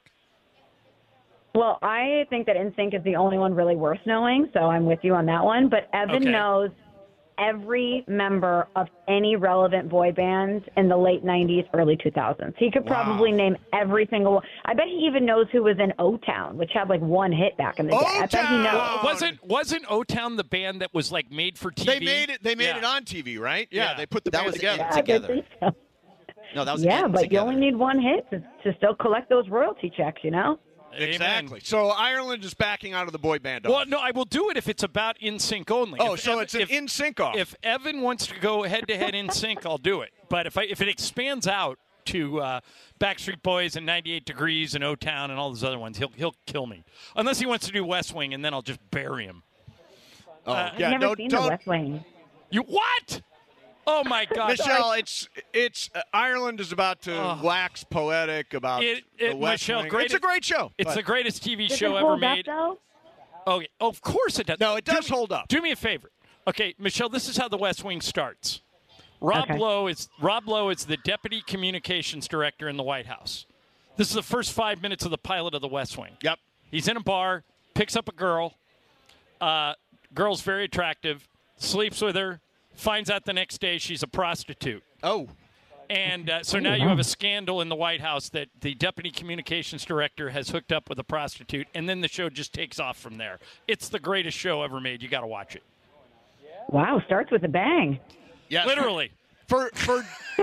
Well, I think that N Sync is the only one really worth knowing, so I'm with you on that one. But Evan Okay. knows every member of any relevant boy band in the late nineties, early two thousands. He could probably name every single one. I bet he even knows who was in O-Town, which had like one hit back in the day. I bet he O-Town! knows. Wasn't wasn't O-Town the band that was like made for T V? They made it. They made Yeah. it on T V, right? Yeah, Yeah. they put the That band was together. it. Yeah, I Together. think so. No, that was Yeah, in but together. you only need one hit to, to still collect those royalty checks, you know? Amen. Exactly. So Ireland is backing out of the boy band. Well, off. no, I will do it if it's about In Sync only. Oh, If so Evan- it's an if, in sync off. If Evan wants to go head to head In Sync, I'll do it. But if I if it expands out to uh, Backstreet Boys and ninety-eight Degrees and O-Town and all those other ones, he'll he'll kill me. Unless he wants to do West Wing, and then I'll just bury him. oh, uh, yeah, I've never don't, seen don't, the West Wing. You what? Oh my God, Michelle, it's it's uh, Ireland is about to Oh. wax poetic about It- the it- West Michelle, Wing. great- It's a great show. It's but- the greatest T V Does show it ever hold up, made. though? Okay, oh, of course it does. No, it Do does me- hold up. Do me a favor. Okay, Michelle, this is how the West Wing starts. Rob Okay. Lowe is Rob Lowe is the deputy communications director in the White House. This is the first five minutes of the pilot of the West Wing. Yep. He's in a bar, picks up a girl. Uh, girl's very attractive, sleeps with her, finds out the next day she's a prostitute. Oh, And uh, so now you have a scandal in the White House that the deputy communications director has hooked up with a prostitute, and then the show just takes off from there. It's the greatest show ever made. You got to watch it. Wow, starts with a bang. yes. Literally. For for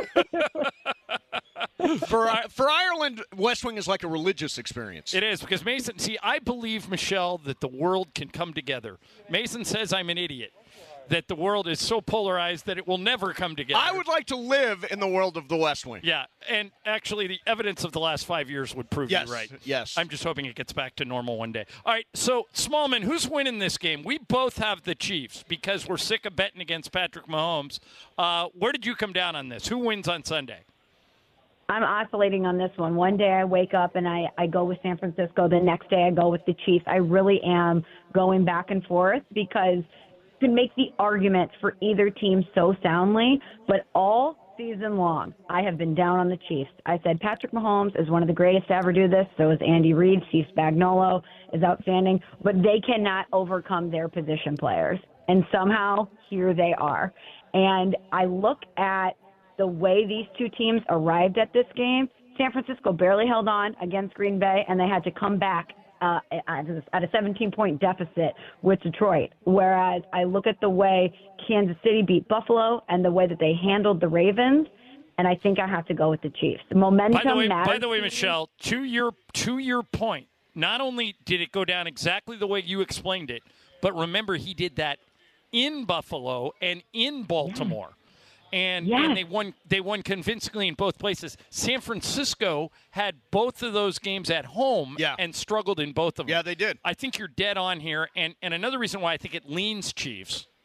for uh, for Ireland, West Wing is like a religious experience. It is, because Mason, see, I believe, Michelle, that the world can come together. Mason says I'm an idiot, that the world is so polarized that it will never come together. I would like to live in the world of the West Wing. Yeah, and actually the evidence of the last five years would prove Yes, you right. yes. I'm just hoping it gets back to normal one day. All right, so, Smallman, who's winning this game? We both have the Chiefs because we're sick of betting against Patrick Mahomes. Uh, where did you come down on this? Who wins on Sunday? I'm oscillating on this one. One day I wake up and I, I go with San Francisco. The next day I go with the Chiefs. I really am going back and forth because you can make the argument for either team so soundly, but all season long I have been down on the Chiefs. I said Patrick Mahomes is one of the greatest to ever do this. So is Andy Reid. Steve Spagnuolo is outstanding, but they cannot overcome their position players. And somehow here they are. And I look at the way these two teams arrived at this game. San Francisco barely held on against Green Bay, and they had to come back uh, at a seventeen-point deficit with Detroit. Whereas I look at the way Kansas City beat Buffalo and the way that they handled the Ravens, and I think I have to go with the Chiefs. Momentum By the way, matters. by the way, Michelle, to your to your point, not only did it go down exactly the way you explained it, but remember he did that in Buffalo and in Baltimore. And, Yes. and they won they won convincingly in both places. San Francisco had both of those games at home Yeah. and struggled in both of them. Yeah, they did. I think you're dead on here. And, and another reason why I think it leans Chiefs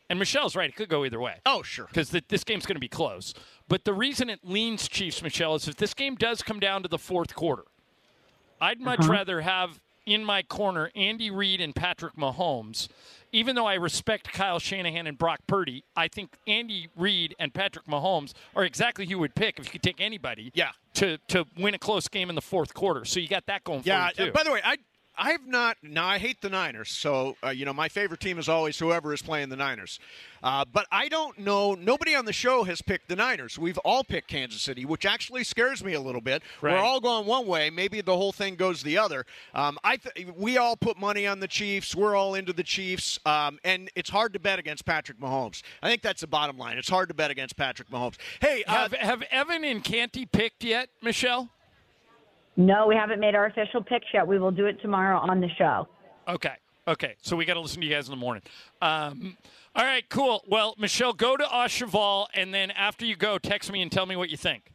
And Michelle's right. It could go either way. Oh, sure. Because this game's going to be close. But the reason it leans Chiefs, Michelle, is if this game does come down to the fourth quarter, I'd much Uh-huh. rather have in my corner Andy Reid and Patrick Mahomes. Even though I respect Kyle Shanahan and Brock Purdy, I think Andy Reid and Patrick Mahomes are exactly who you would pick if you could take anybody yeah. to, to win a close game in the fourth quarter. So you got that going yeah, for you, too. By the way, I I've not – now, I hate the Niners, so, uh, you know, my favorite team is always whoever is playing the Niners. Uh, but I don't know – nobody on the show has picked the Niners. We've all picked Kansas City, which actually scares me a little bit. Right. We're all going one way. Maybe the whole thing goes the other. Um, I th- we all put money on the Chiefs. We're all into the Chiefs. Um, and it's hard to bet against Patrick Mahomes. I think that's the bottom line. It's hard to bet against Patrick Mahomes. Hey, uh, have, have Evan and Canty picked yet, Michelle? No, we haven't made our official picks yet. We will do it tomorrow on the show. Okay. Okay. So we got to listen to you guys in the morning. Um, all right, cool. Well, Michelle, go to Oshaval, and then after you go, text me and tell me what you think.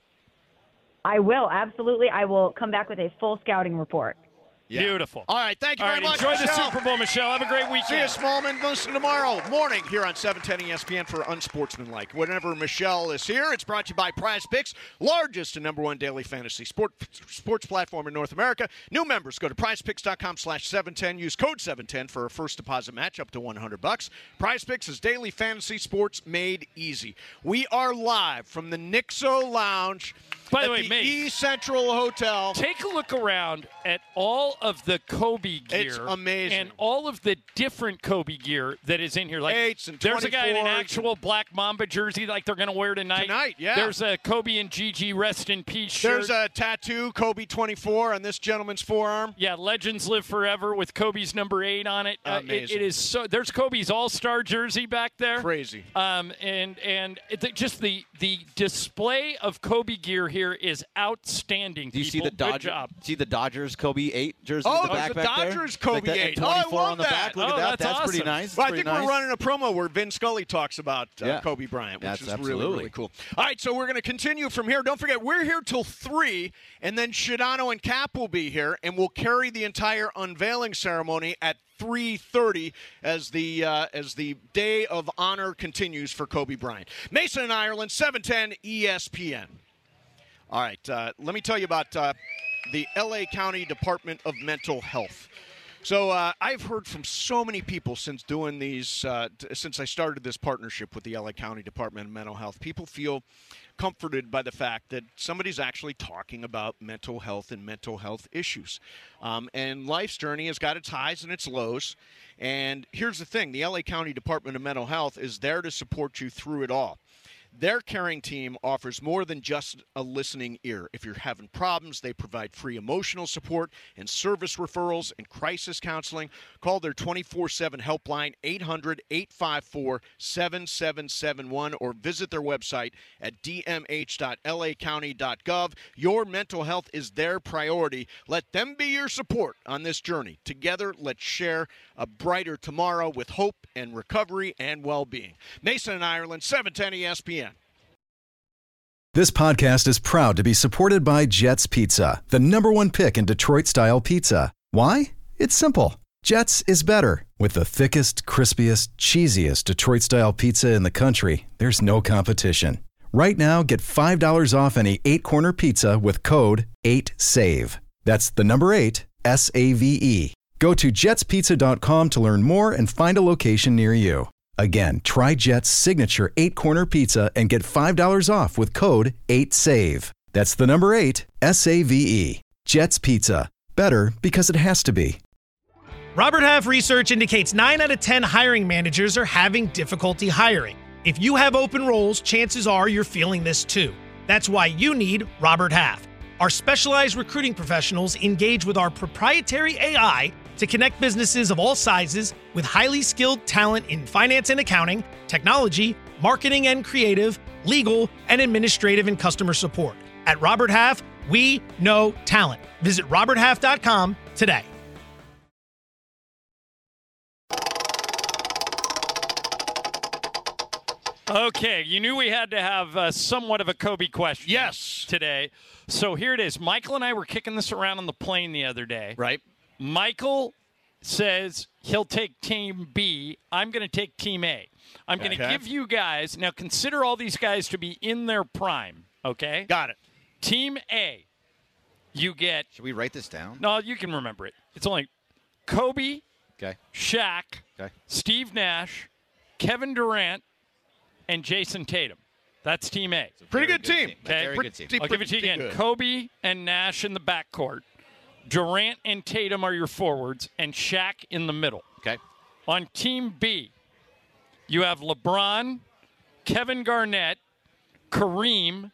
I will, absolutely. I will come back with a full scouting report. Yeah. Beautiful. All right, thank you All very right, much, enjoy Michelle. the Super Bowl, Michelle. Have a great weekend. See you, Smallman. Listen tomorrow morning here on seven ten E S P N for Unsportsmanlike. Whenever Michelle is here, it's brought to you by Prize Picks, largest and number one daily fantasy sport, sports platform in North America. New members, go to prizepicks.com slash 710. Use code seven ten for a first deposit match up to one hundred bucks. Prize Picks is daily fantasy sports made easy. We are live from the Nixo Lounge By the at way, the mate, E Central Hotel. Take a look around at all of the Kobe gear. It's amazing. And all of the different Kobe gear that is in here. Like Eights and there's a guy in an twenty-fours actual Black Mamba jersey like they're going to wear tonight. Tonight, yeah. There's a Kobe and Gigi rest in peace shirt. There's a tattoo, Kobe twenty-four, on this gentleman's forearm. Yeah, Legends Live Forever with Kobe's number eight on it. Uh, it, Amazing. it is so. There's Kobe's All-Star jersey back there. Crazy. Um, and and it, just the the display of Kobe gear here is outstanding. Do you people. see the Dodgers? Good job. See the Dodgers Kobe eight jersey Oh, in the back the back there? Dodgers Kobe Like that, and eight. Oh, I twenty-four love on the that. back. Look Oh, at that. that's That's awesome. pretty nice. Well, I Pretty think nice. we're running a promo where Vin Scully talks about uh, Yeah. Kobe Bryant, which That's is really, absolutely. really cool. All right, so we're going to continue from here. Don't forget, we're here till three, and then Shadano and Cap will be here, and we'll carry the entire unveiling ceremony at three thirty as the uh, as the day of honor continues for Kobe Bryant. Mason and Ireland, seven ten E S P N. All right, uh, let me tell you about uh, the L A County Department of Mental Health. So uh, I've heard from so many people since doing these, uh, t- since I started this partnership with the L A County Department of Mental Health. People feel comforted by the fact that somebody's actually talking about mental health and mental health issues. Um, and life's journey has got its highs and its lows. And here's the thing, the L A County Department of Mental Health is there to support you through it all. Their caring team offers more than just a listening ear. If you're having problems, they provide free emotional support and service referrals and crisis counseling. Call their twenty-four seven helpline, eight hundred, eight five four, seven seven seven one, or visit their website at d m h dot l a county dot gov. Your mental health is their priority. Let them be your support on this journey. Together, let's share a brighter tomorrow with hope and recovery and well-being. Mason and Ireland, seven ten E S P N. This podcast is proud to be supported by Jets Pizza, the number one pick in Detroit-style pizza. Why? It's simple. Jets is better. With the thickest, crispiest, cheesiest Detroit-style pizza in the country, there's no competition. Right now, get five dollars off any eight-corner pizza with code eight save. That's the number eight, S A V E. Go to jets pizza dot com to learn more and find a location near you. Again, try Jet's signature eight-corner pizza and get five dollars off with code eight save. That's the number eight, S A V E. Jet's Pizza. Better because it has to be. Robert Half research indicates nine out of ten hiring managers are having difficulty hiring. If you have open roles, chances are you're feeling this too. That's why you need Robert Half. Our specialized recruiting professionals engage with our proprietary A I to connect businesses of all sizes with highly skilled talent in finance and accounting, technology, marketing and creative, legal, and administrative and customer support. At Robert Half, we know talent. Visit robert half dot com today. Okay, you knew we had to have uh, somewhat of a Kobe question. Yes. Today. So here it is. Michael and I were kicking this around on the plane the other day. Right. Michael says he'll take Team B. I'm going to take Team A. I'm going to Okay. give you guys, now consider all these guys to be in their prime, okay? Got it. Team A, you get, Should we write this down? no, you can remember it. It's only Kobe, Okay. Shaq, Okay. Steve Nash, Kevin Durant, and Jason Tatum. That's Team A. Pretty Very good team. Okay. Very good team. I'll give it to you again. Good. Kobe and Nash in the backcourt. Durant and Tatum are your forwards, and Shaq in the middle. Okay. On Team B, you have LeBron, Kevin Garnett, Kareem,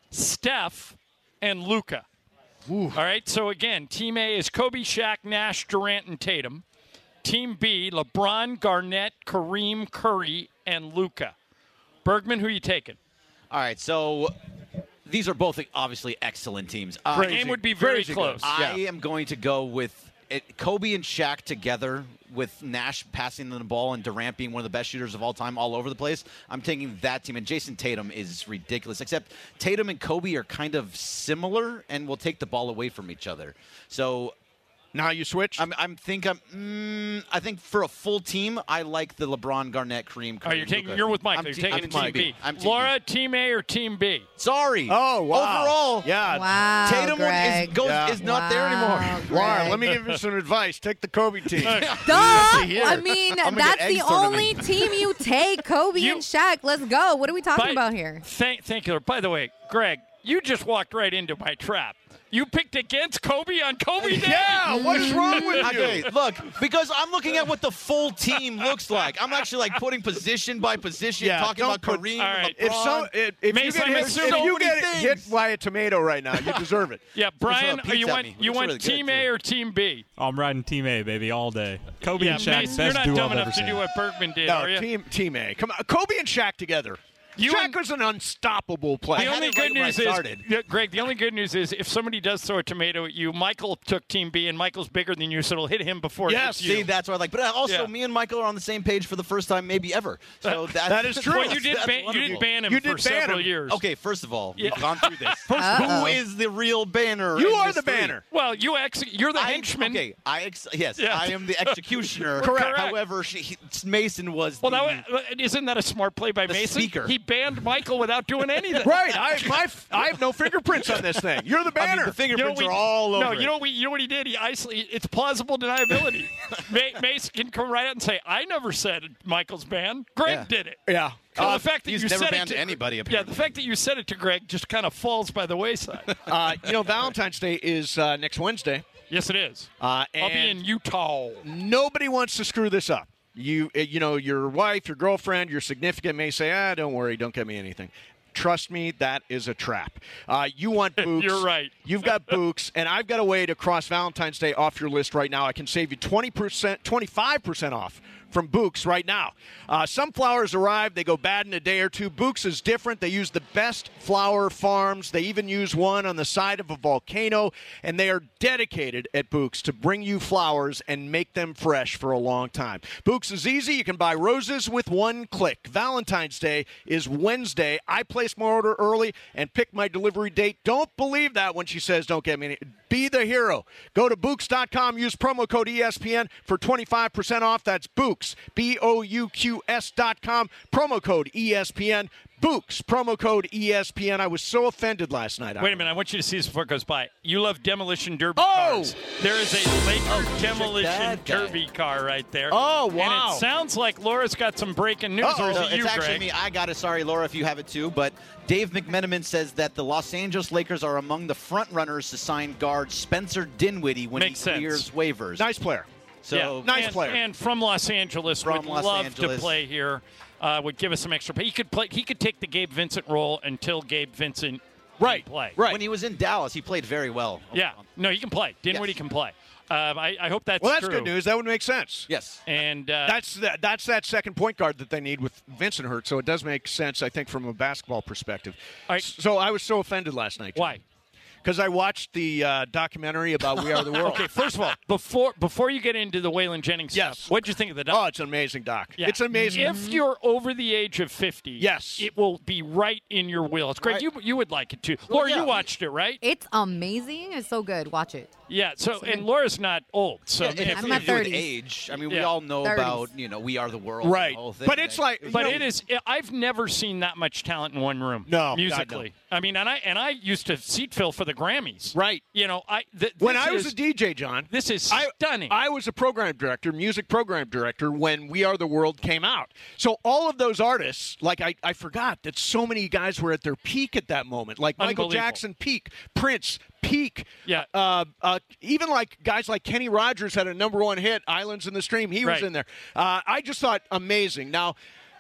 Steph, and Luka. All right, so again, Team A is Kobe, Shaq, Nash, Durant, and Tatum. Team B, LeBron, Garnett, Kareem, Curry, and Luka. Bergman, who are you taking? All right, so these are both obviously excellent teams. Uh, The game would be very Crazy close. close. I am going to go with it, Kobe and Shaq together, with Nash passing them the ball and Durant being one of the best shooters of all time all over the place. I'm taking that team. And Jason Tatum is ridiculous, except Tatum and Kobe are kind of similar and will take the ball away from each other. So Now you switch? I'm, I'm think I'm, mm, I think for a full team, I like the LeBron, Garnett, Kareem. Oh, you're taking. You're with Mike. You're te- taking I'm Team B. I'm team Laura, B. Team A or Team B? Sorry. Oh, wow. Overall, Yeah. Wow, Tatum Greg. is, goes, Yeah. is not there Wow, anymore. Greg. Laura, let me give you some advice. Take the Kobe team. Duh! Here. I mean, I'm gonna that's get the eggs thrown at only me. team you take. Kobe You- and Shaq. Let's go. What are we talking By- about here? Thank, thank you. By the way, Greg, you just walked right into my trap. You picked against Kobe on Kobe Day. Yeah, what is wrong with you? Okay, look, because I'm looking at what the full team looks like. I'm actually like putting position by position, Yeah, talking don't about put- Kareem, all right. If, so, LeBron. if, if you Mason, get, I'm hit, assuming if you so many get hit things. by a tomato right now, you deserve it. Yeah, Brian, Just throw a are you pizza at want me. you Looks want really good, Team too. A or Team B? I'm riding Team A, baby, all day. Kobe Yeah, and Shaq, Mason, best you're not duo dumb I've enough ever to seen. do what Bergman did, No, are you? team Team A. Come on, Kobe and Shaq together. You Shaq and- was an unstoppable player. The had only it good right when I news is, started. yeah, Greg, the only good news is if somebody does throw a tomato at you, Michael took Team B, and Michael's bigger than you, so it'll hit him before Yes, it hits you. See, that's what I like. But also, Yeah. me and Michael are on the same page for the first time, maybe ever. So that, that is true. Well, you did That's ban, you wonderful. did ban him You for did ban several him. years. Okay, first of all, Yeah. we've gone through this. Uh-oh. Who is the real banner? You in are this the three? banner. Well, you ex- you're the I- henchman. Okay, I ex- yes, Yeah. I am the executioner. Correct. However, she, he, Mason was Well, the, that, wa- isn't that a smart play by the Mason? speaker. He banned Michael without doing anything. Right. I, my, I have no fingerprints on this thing. You're the I mean, banner. the fingerprints we- are all over No, it. you know, we, you know what he did? He isolated. It's plausible deniability. Ma- Mason can come right out and say, "I never said Michael's banned. Greg Yeah. did it." yeah. So Uh, the fact that he's you never said banned it to anybody, yeah, apparently. the fact that you said it to Greg just kind of falls by the wayside. uh, you know, Valentine's Day is uh, next Wednesday. Yes, it is. Uh, I'll be and in Utah. nobody wants to screw this up. You, uh, you know, your wife, your girlfriend, your significant may say, "Ah, don't worry, don't get me anything." Trust me, that is a trap. Uh, you want Books. You're right. You've got Books, and I've got a way to cross Valentine's Day off your list right now. I can save you twenty percent, twenty-five percent off from Books right now. Uh, some flowers arrive. They go bad in a day or two. Books is different. They use the best flower farms. They even use one on the side of a volcano, and they are dedicated at Books to bring you flowers and make them fresh for a long time. Books is easy. You can buy roses with one click. Valentine's Day is Wednesday. I place my order early and pick my delivery date. Don't believe that when she says don't get me any. Be the hero. Go to Books dot com. Use promo code E S P N for twenty-five percent off. That's Books, B O U Q S dot com. Promo code E S P N. Books, promo code E S P N. I was so offended last night. Wait a minute. I want you to see this before it goes by. You love demolition derby Oh! cars. There is a Laker Oh, demolition that guy. derby car right there. Oh, wow. And it sounds like Laura's got some breaking news. Or is No, it it's you, actually Greg? me. I got it. Sorry, Laura, if you have it too. But Dave McMenamin says that the Los Angeles Lakers are among the front runners to sign guard Spencer Dinwiddie when Makes he sense. clears waivers. Nice player. So yeah. nice and, player. and from Los Angeles, From would Los love Angeles. to play here. Uh, would give us some extra pay. He could play. He could take the Gabe Vincent role until Gabe Vincent Right, can play. right. when he was in Dallas, he played very well. Yeah. No, he can play. Dinwiddie Yes. can play. Um, I, I hope that's Well, that's true. good news. That would make sense. Yes. And uh, That's that, that's that second point guard that they need with Vincent Hurt. So it does make sense, I think, from a basketball perspective. All right. So I was so offended last night. why? Because I watched the uh, documentary about We Are the World. Okay, first of all, before before you get into the Waylon Jennings Yes. stuff, what'd you think of the doc? Oh, it's an amazing doc. Yeah. It's amazing. If you're over the age of fifty, Yes. it will be right in your wheelhouse. Greg, Right. you you would like it too. Laura, yeah. you watched it, right? It's amazing. It's so good. Watch it. Yeah. So and Laura's not old. So Yeah, and it's I'm nothing not to do with thirties. age. I mean, we Yeah. all know thirties. about, you know, We Are the World. Right. And the whole thing. But it's like, But you know, it is. I've never seen that much talent in one room. No, God, musically. I mean, and I and I used to seat fill for the Grammys. Right. You know, I th- when this I was is- a D J, John, this is I, stunning. I was a program director, music program director, when We Are the World came out. So all of those artists, like I, I forgot that so many guys were at their peak at that moment. Like Michael Unbelievable. Jackson, peak. Prince, peak. Yeah. Uh, uh, even like guys like Kenny Rogers had a number one hit, Islands in the Stream. He was Right. in there. Uh, I just thought amazing. Now,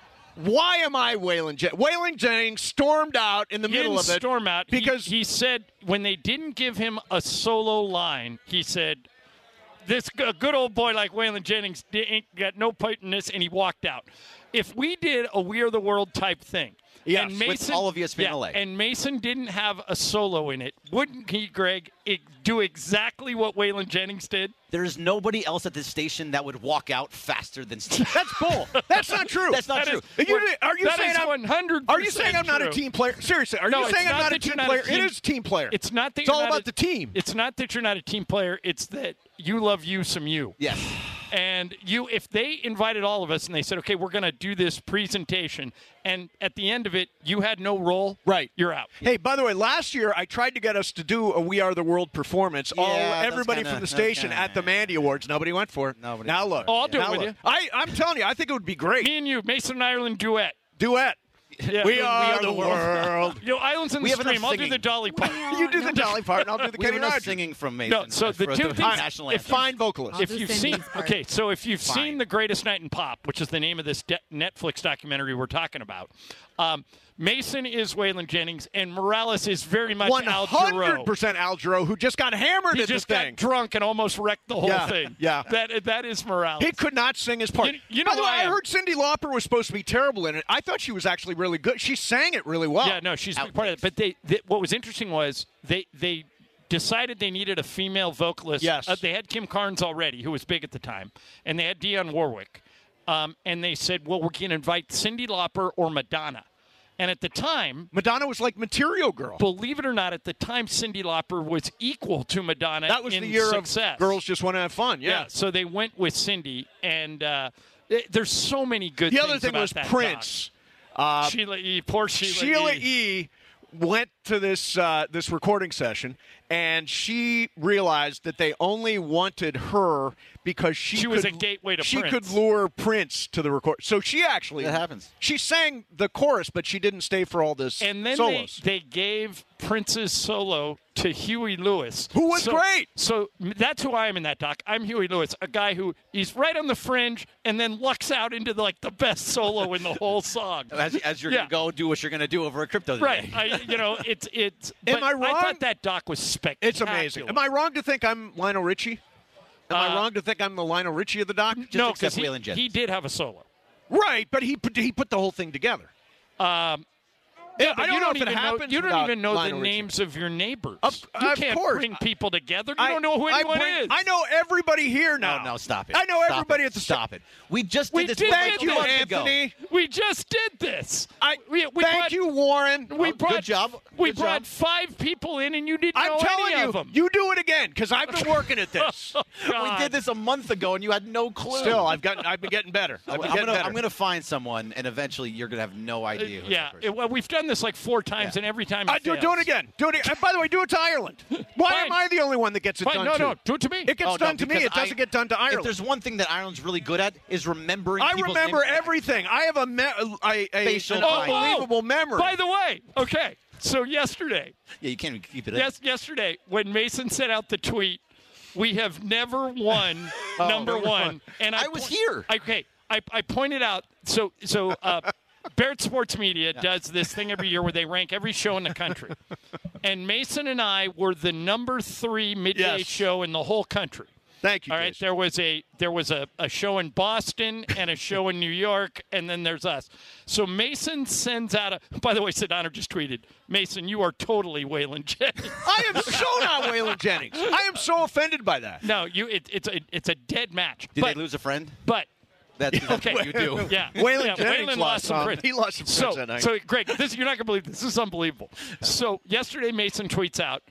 why am I Waylon Jennings? Waylon Jennings stormed out in the He middle didn't of it. storm out He- because he, said when they didn't give him a solo line, he said, "This g- a good old boy like Waylon Jennings di- ain't got no part in this," and he walked out. If we did a We Are the World type thing, Yes, and with Mason, all of E S P N yeah, L A. and Mason didn't have a solo in it, wouldn't he, Greg, it, do exactly what Waylon Jennings did? There's nobody else at this station that would walk out faster than Steve. that's bull. That's not true. That's not That true. is- You, are you that saying is I'm one hundred Are you saying I'm not a true. team player? Seriously, are No, you it's saying I'm not not a that team you're not a player? team- It is a team player. It's not that It's you're all not about a- the team. It's not that you're not a team player. It's that you love you some you. Yes. And you, if they invited all of us and they said, okay, we're going to do this presentation, and at the end of it, you had no role, Right. you're out. Hey, by the way, last year I tried to get us to do a We Are the World performance. all Yeah, that was everybody kinda- from the that was station kinda- at the Mandy Awards. Nobody went for it. Nobody now went look. Oh, I'll do it Now with look. you. I, I'm telling you, I think it would be great. Me and you, Mason and Ireland duet. Duet. Yeah, we, are the world. You know, Islands in We the have enough Stream. I'll do singing. the Dolly part. You do the Dolly part, and I'll do the We have Kenny enough Rogers. singing from Mason. No, so the for two things- national if anthem. Fine vocalist. I'll If do you've Cindy's seen, part. okay, so if you've Fine. seen The Greatest Night in Pop, which is the name of this de- Netflix documentary we're talking about, um, Mason is Waylon Jennings, and Morales is very much One Al hundred Jarreau. percent Al Jarreau, who just got hammered He at just the got thing. drunk and almost wrecked the whole Yeah, thing. yeah. that that is Morales. He could not sing his part. You- you know By the way, why I I'm- heard Cyndi Lauper was supposed to be terrible in it. I thought she was actually really good. She sang it really well. Yeah, no, she's a big part of it. But they, they, what was interesting was they they decided they needed a female vocalist. Yes. Uh, they had Kim Carnes already, who was big at the time, and they had Dionne Warwick. Um, and they said, well, we're going to invite Cyndi Lauper or Madonna. And at the time, Madonna was like Material Girl. believe it or not, at the time, Cyndi Lauper was equal to Madonna That was in the year success. of Girls Just Want to Have Fun. Yeah. Yeah, so they went with Cyndi, and uh, it- there's so many good The things other thing about was that Prince. doc. Uh, Sheila E. Poor Sheila, Sheila E. E. went to this uh, this recording session, and she realized that they only wanted her because she, She could, was a gateway to she Prince. could lure Prince to the record. So she actually That happens. She sang the chorus, but she didn't stay for all this And then they, solos. they gave Prince's solo to Huey Lewis. Who was So- great. So m- that's who I am in that doc. I'm Huey Lewis, a guy who he's right on the fringe and then lucks out into the, like the best solo in the whole song. As, as you're Yeah. going to go do what you're going to do over a crypto today. Right. I, you know, it's it's. Am but I wrong? I thought that doc was spectacular. It's amazing. Am I wrong to think I'm Lionel Richie? Am I Uh, wrong to think I'm the Lionel Richie of the doc? no, accept because he, Waylon Jennings. he did have a solo. Right, but he put, he put the whole thing together. Um, Yeah, but I don't you know don't if it even know. happens You don't without even know Lionel the Richie. names of your neighbors. Of- you of can't course. bring people together. You I- don't know who I anyone bring- is. I know everybody here now. No, no, stop it. I know Stop everybody it. at the Stop it. We just did We this did like Thank did you, a month this. ago. Anthony. We just did this. I, we, we thank brought, you, Warren. We Oh, brought, good job. We Good brought job. five people in, and you didn't I'm know telling any you, of them. you do it again because I've been working at this. We God. did this a month ago, and you had no clue. Still, I've got I've been getting better. I've I'm been gonna, getting better. I'm gonna find someone, and eventually you're gonna have no idea. who Yeah, that person it- well, we've done this like four times, Yeah. and every time Uh, it do, fails. do it again. Do it. Again. By the way, do it to Ireland. Why Fine. am I the only one that gets it Fine, done no, to? no, do it to me. It gets Oh, no, done to me. because It doesn't I- get done to If Ireland. there's one thing that Ireland's really good at is remembering. I people's remember names. everything. I have a, me- a, a Facial an line. unbelievable memory. By the way, okay, so yesterday, Yeah, you can't even keep it in. yes, yesterday when Mason sent out the tweet, we have never won Oh, number number one, one. and I, I was po- here. Okay, I, I pointed out. So so uh, Barrett Sports Media does this thing every year where they rank every show in the country, and Mason and I were the number three midday Yes. show in the whole country. Thank you. All right, Jason. there was a there was a, a show in Boston and a show in New York, and then there's us. So Mason sends out a. By the way, Sedano just tweeted, Mason, you are totally Waylon Jennings. I am so not Waylon Jennings. I am so offended by that. No, you. It, it's a it's a dead match. Did but, they lose a friend? But That's, that's okay, what you do. Yeah, Waylon yeah, Jennings Waylon lost some some. friends. He lost some friends So, that night. so Greg, this you're not gonna believe this. This is unbelievable. So yesterday, Mason tweets out,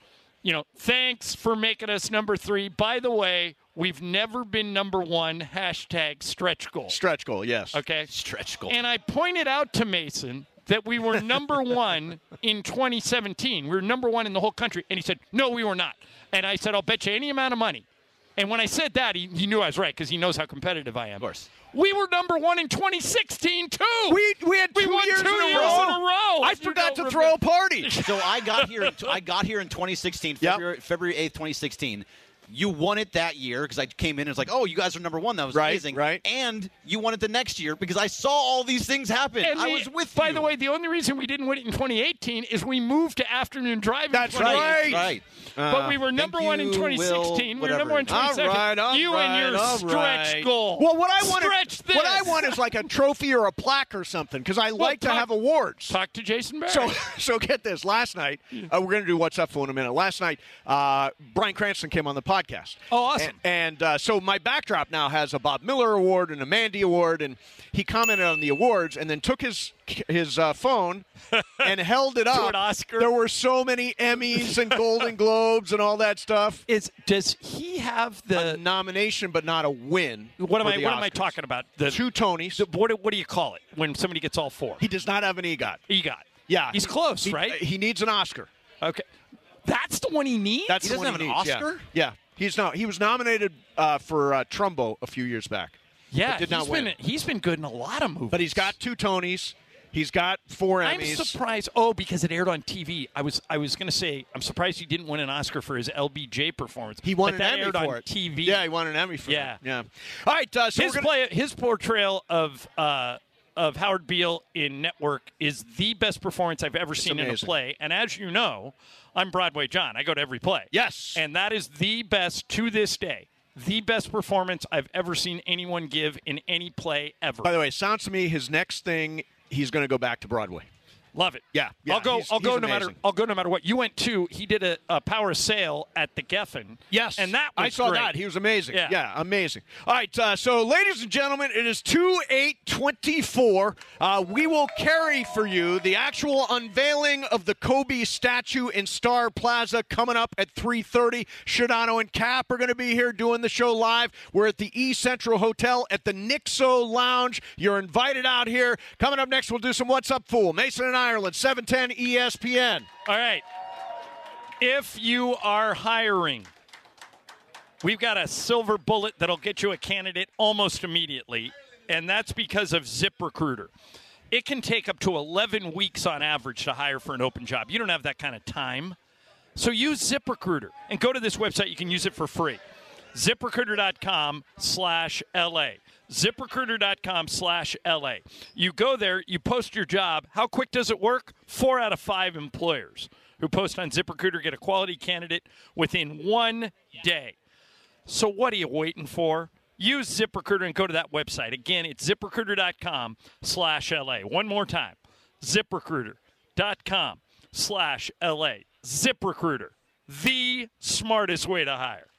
you know, thanks for making us number three. By the way, we've never been number one. Hashtag stretch goal. Stretch goal, yes. Okay. Stretch goal. And I pointed out to Mason that we were number one in twenty seventeen. We were number one in the whole country. And he said, no, we were not. And I said, I'll bet you any amount of money. And when I said that, he, he knew I was right because he knows how competitive I am. Of course. We were number one in twenty sixteen, too. We we had two we won years, two in, a years row. in a row. I You forgot don't to throw a party. So I got here. In, I got here in twenty sixteen, Yep. February, February eighth, twenty sixteen. You won it that year because I came in and was like, "Oh, you guys are number one." That was Right, amazing. right. And you won it the next year because I saw all these things happen. And I the- was with By you. the way, the only reason we didn't win it in twenty eighteen is we moved to afternoon driving. That's in twenty eighteen. right. right. But we were thank number one in you, twenty sixteen. Will, we were number one in twenty All seventeen. right, all you right, and your all stretch right. goal. Well, what I want Stretch this. what I want is like a trophy or a plaque or something because I like to talk- have awards. Talk to Jason Barry. So, so get this. Last night, uh, we're going to do What's Up for in a minute. Last night, uh, Bryan Cranston came on the podcast. Oh, awesome. And, and uh, so my backdrop now has a Bob Miller Award and a Mandy Award, and he commented on the awards and then took his his uh, phone and held it up. an Oscar? There were so many Emmys and Golden Globes and all that stuff. Is does he have the A nomination, but not a win. What am for I? the What am I Oscars. talking about? The Two Tonys. the- what, do- what do you call it when somebody gets all four? He does not have an EGOT. EGOT. Yeah, He's he- close, he- right? He needs an Oscar. Okay, that's the one he needs. That's He the doesn't one have an needs, yeah. Oscar? Yeah, he's not. He was nominated uh, for uh, Trumbo a few years back. yeah. but did not he's win. been he's been good in a lot of movies. But he's got two Tonys. He's got four I'm Emmys. surprised. Oh, because it aired on T V. I was I was going to say I'm surprised he didn't win an Oscar for his L B J performance. He won but an that Emmy aired for on it. T V. Yeah, he won an Emmy for Yeah. it. Yeah. All right. Uh, so his we're gonna, play, his portrayal of uh, of Howard Beale in Network is the best performance I've ever seen in a amazing. play. And as you know, I'm Broadway John. I go to every play. Yes. And that is the best to this day. The best performance I've ever seen anyone give in any play ever. By the way, it sounds to me his next thing he's going to go back to Broadway. Love it. Yeah, yeah, I'll go. he's- I'll go he's no matter. amazing. I'll go no matter what. You went to. He did a, a power sail at the Geffen. Yes, and that was I saw great. that. He was amazing. Yeah. Yeah, amazing. All right, uh, so ladies and gentlemen, it is two eight twenty-four. Uh, we will carry for you the actual unveiling of the Kobe statue in Star Plaza coming up at three thirty. Shadano and Cap are going to be here doing the show live. We're at the E Central Hotel at the Nixo Lounge. You're invited out here. Coming up next, we'll do some What's Up Fool. Mason and Ireland, seven ten E S P N. All right. If you are hiring, we've got a silver bullet that'll get you a candidate almost immediately, and that's because of ZipRecruiter. It can take up to eleven weeks on average to hire for an open job. You don't have that kind of time. So use ZipRecruiter and go to this website. You can use it for free. ZipRecruiter.com slash LA. ZipRecruiter.com slash LA. You go there, you post your job. How quick does it work? Four out of five employers who post on ZipRecruiter get a quality candidate within one day. So what are you waiting for? Use ZipRecruiter and go to that website. Again, it's ZipRecruiter.com slash LA. One more time. ZipRecruiter.com slash LA. ZipRecruiter, the smartest way to hire.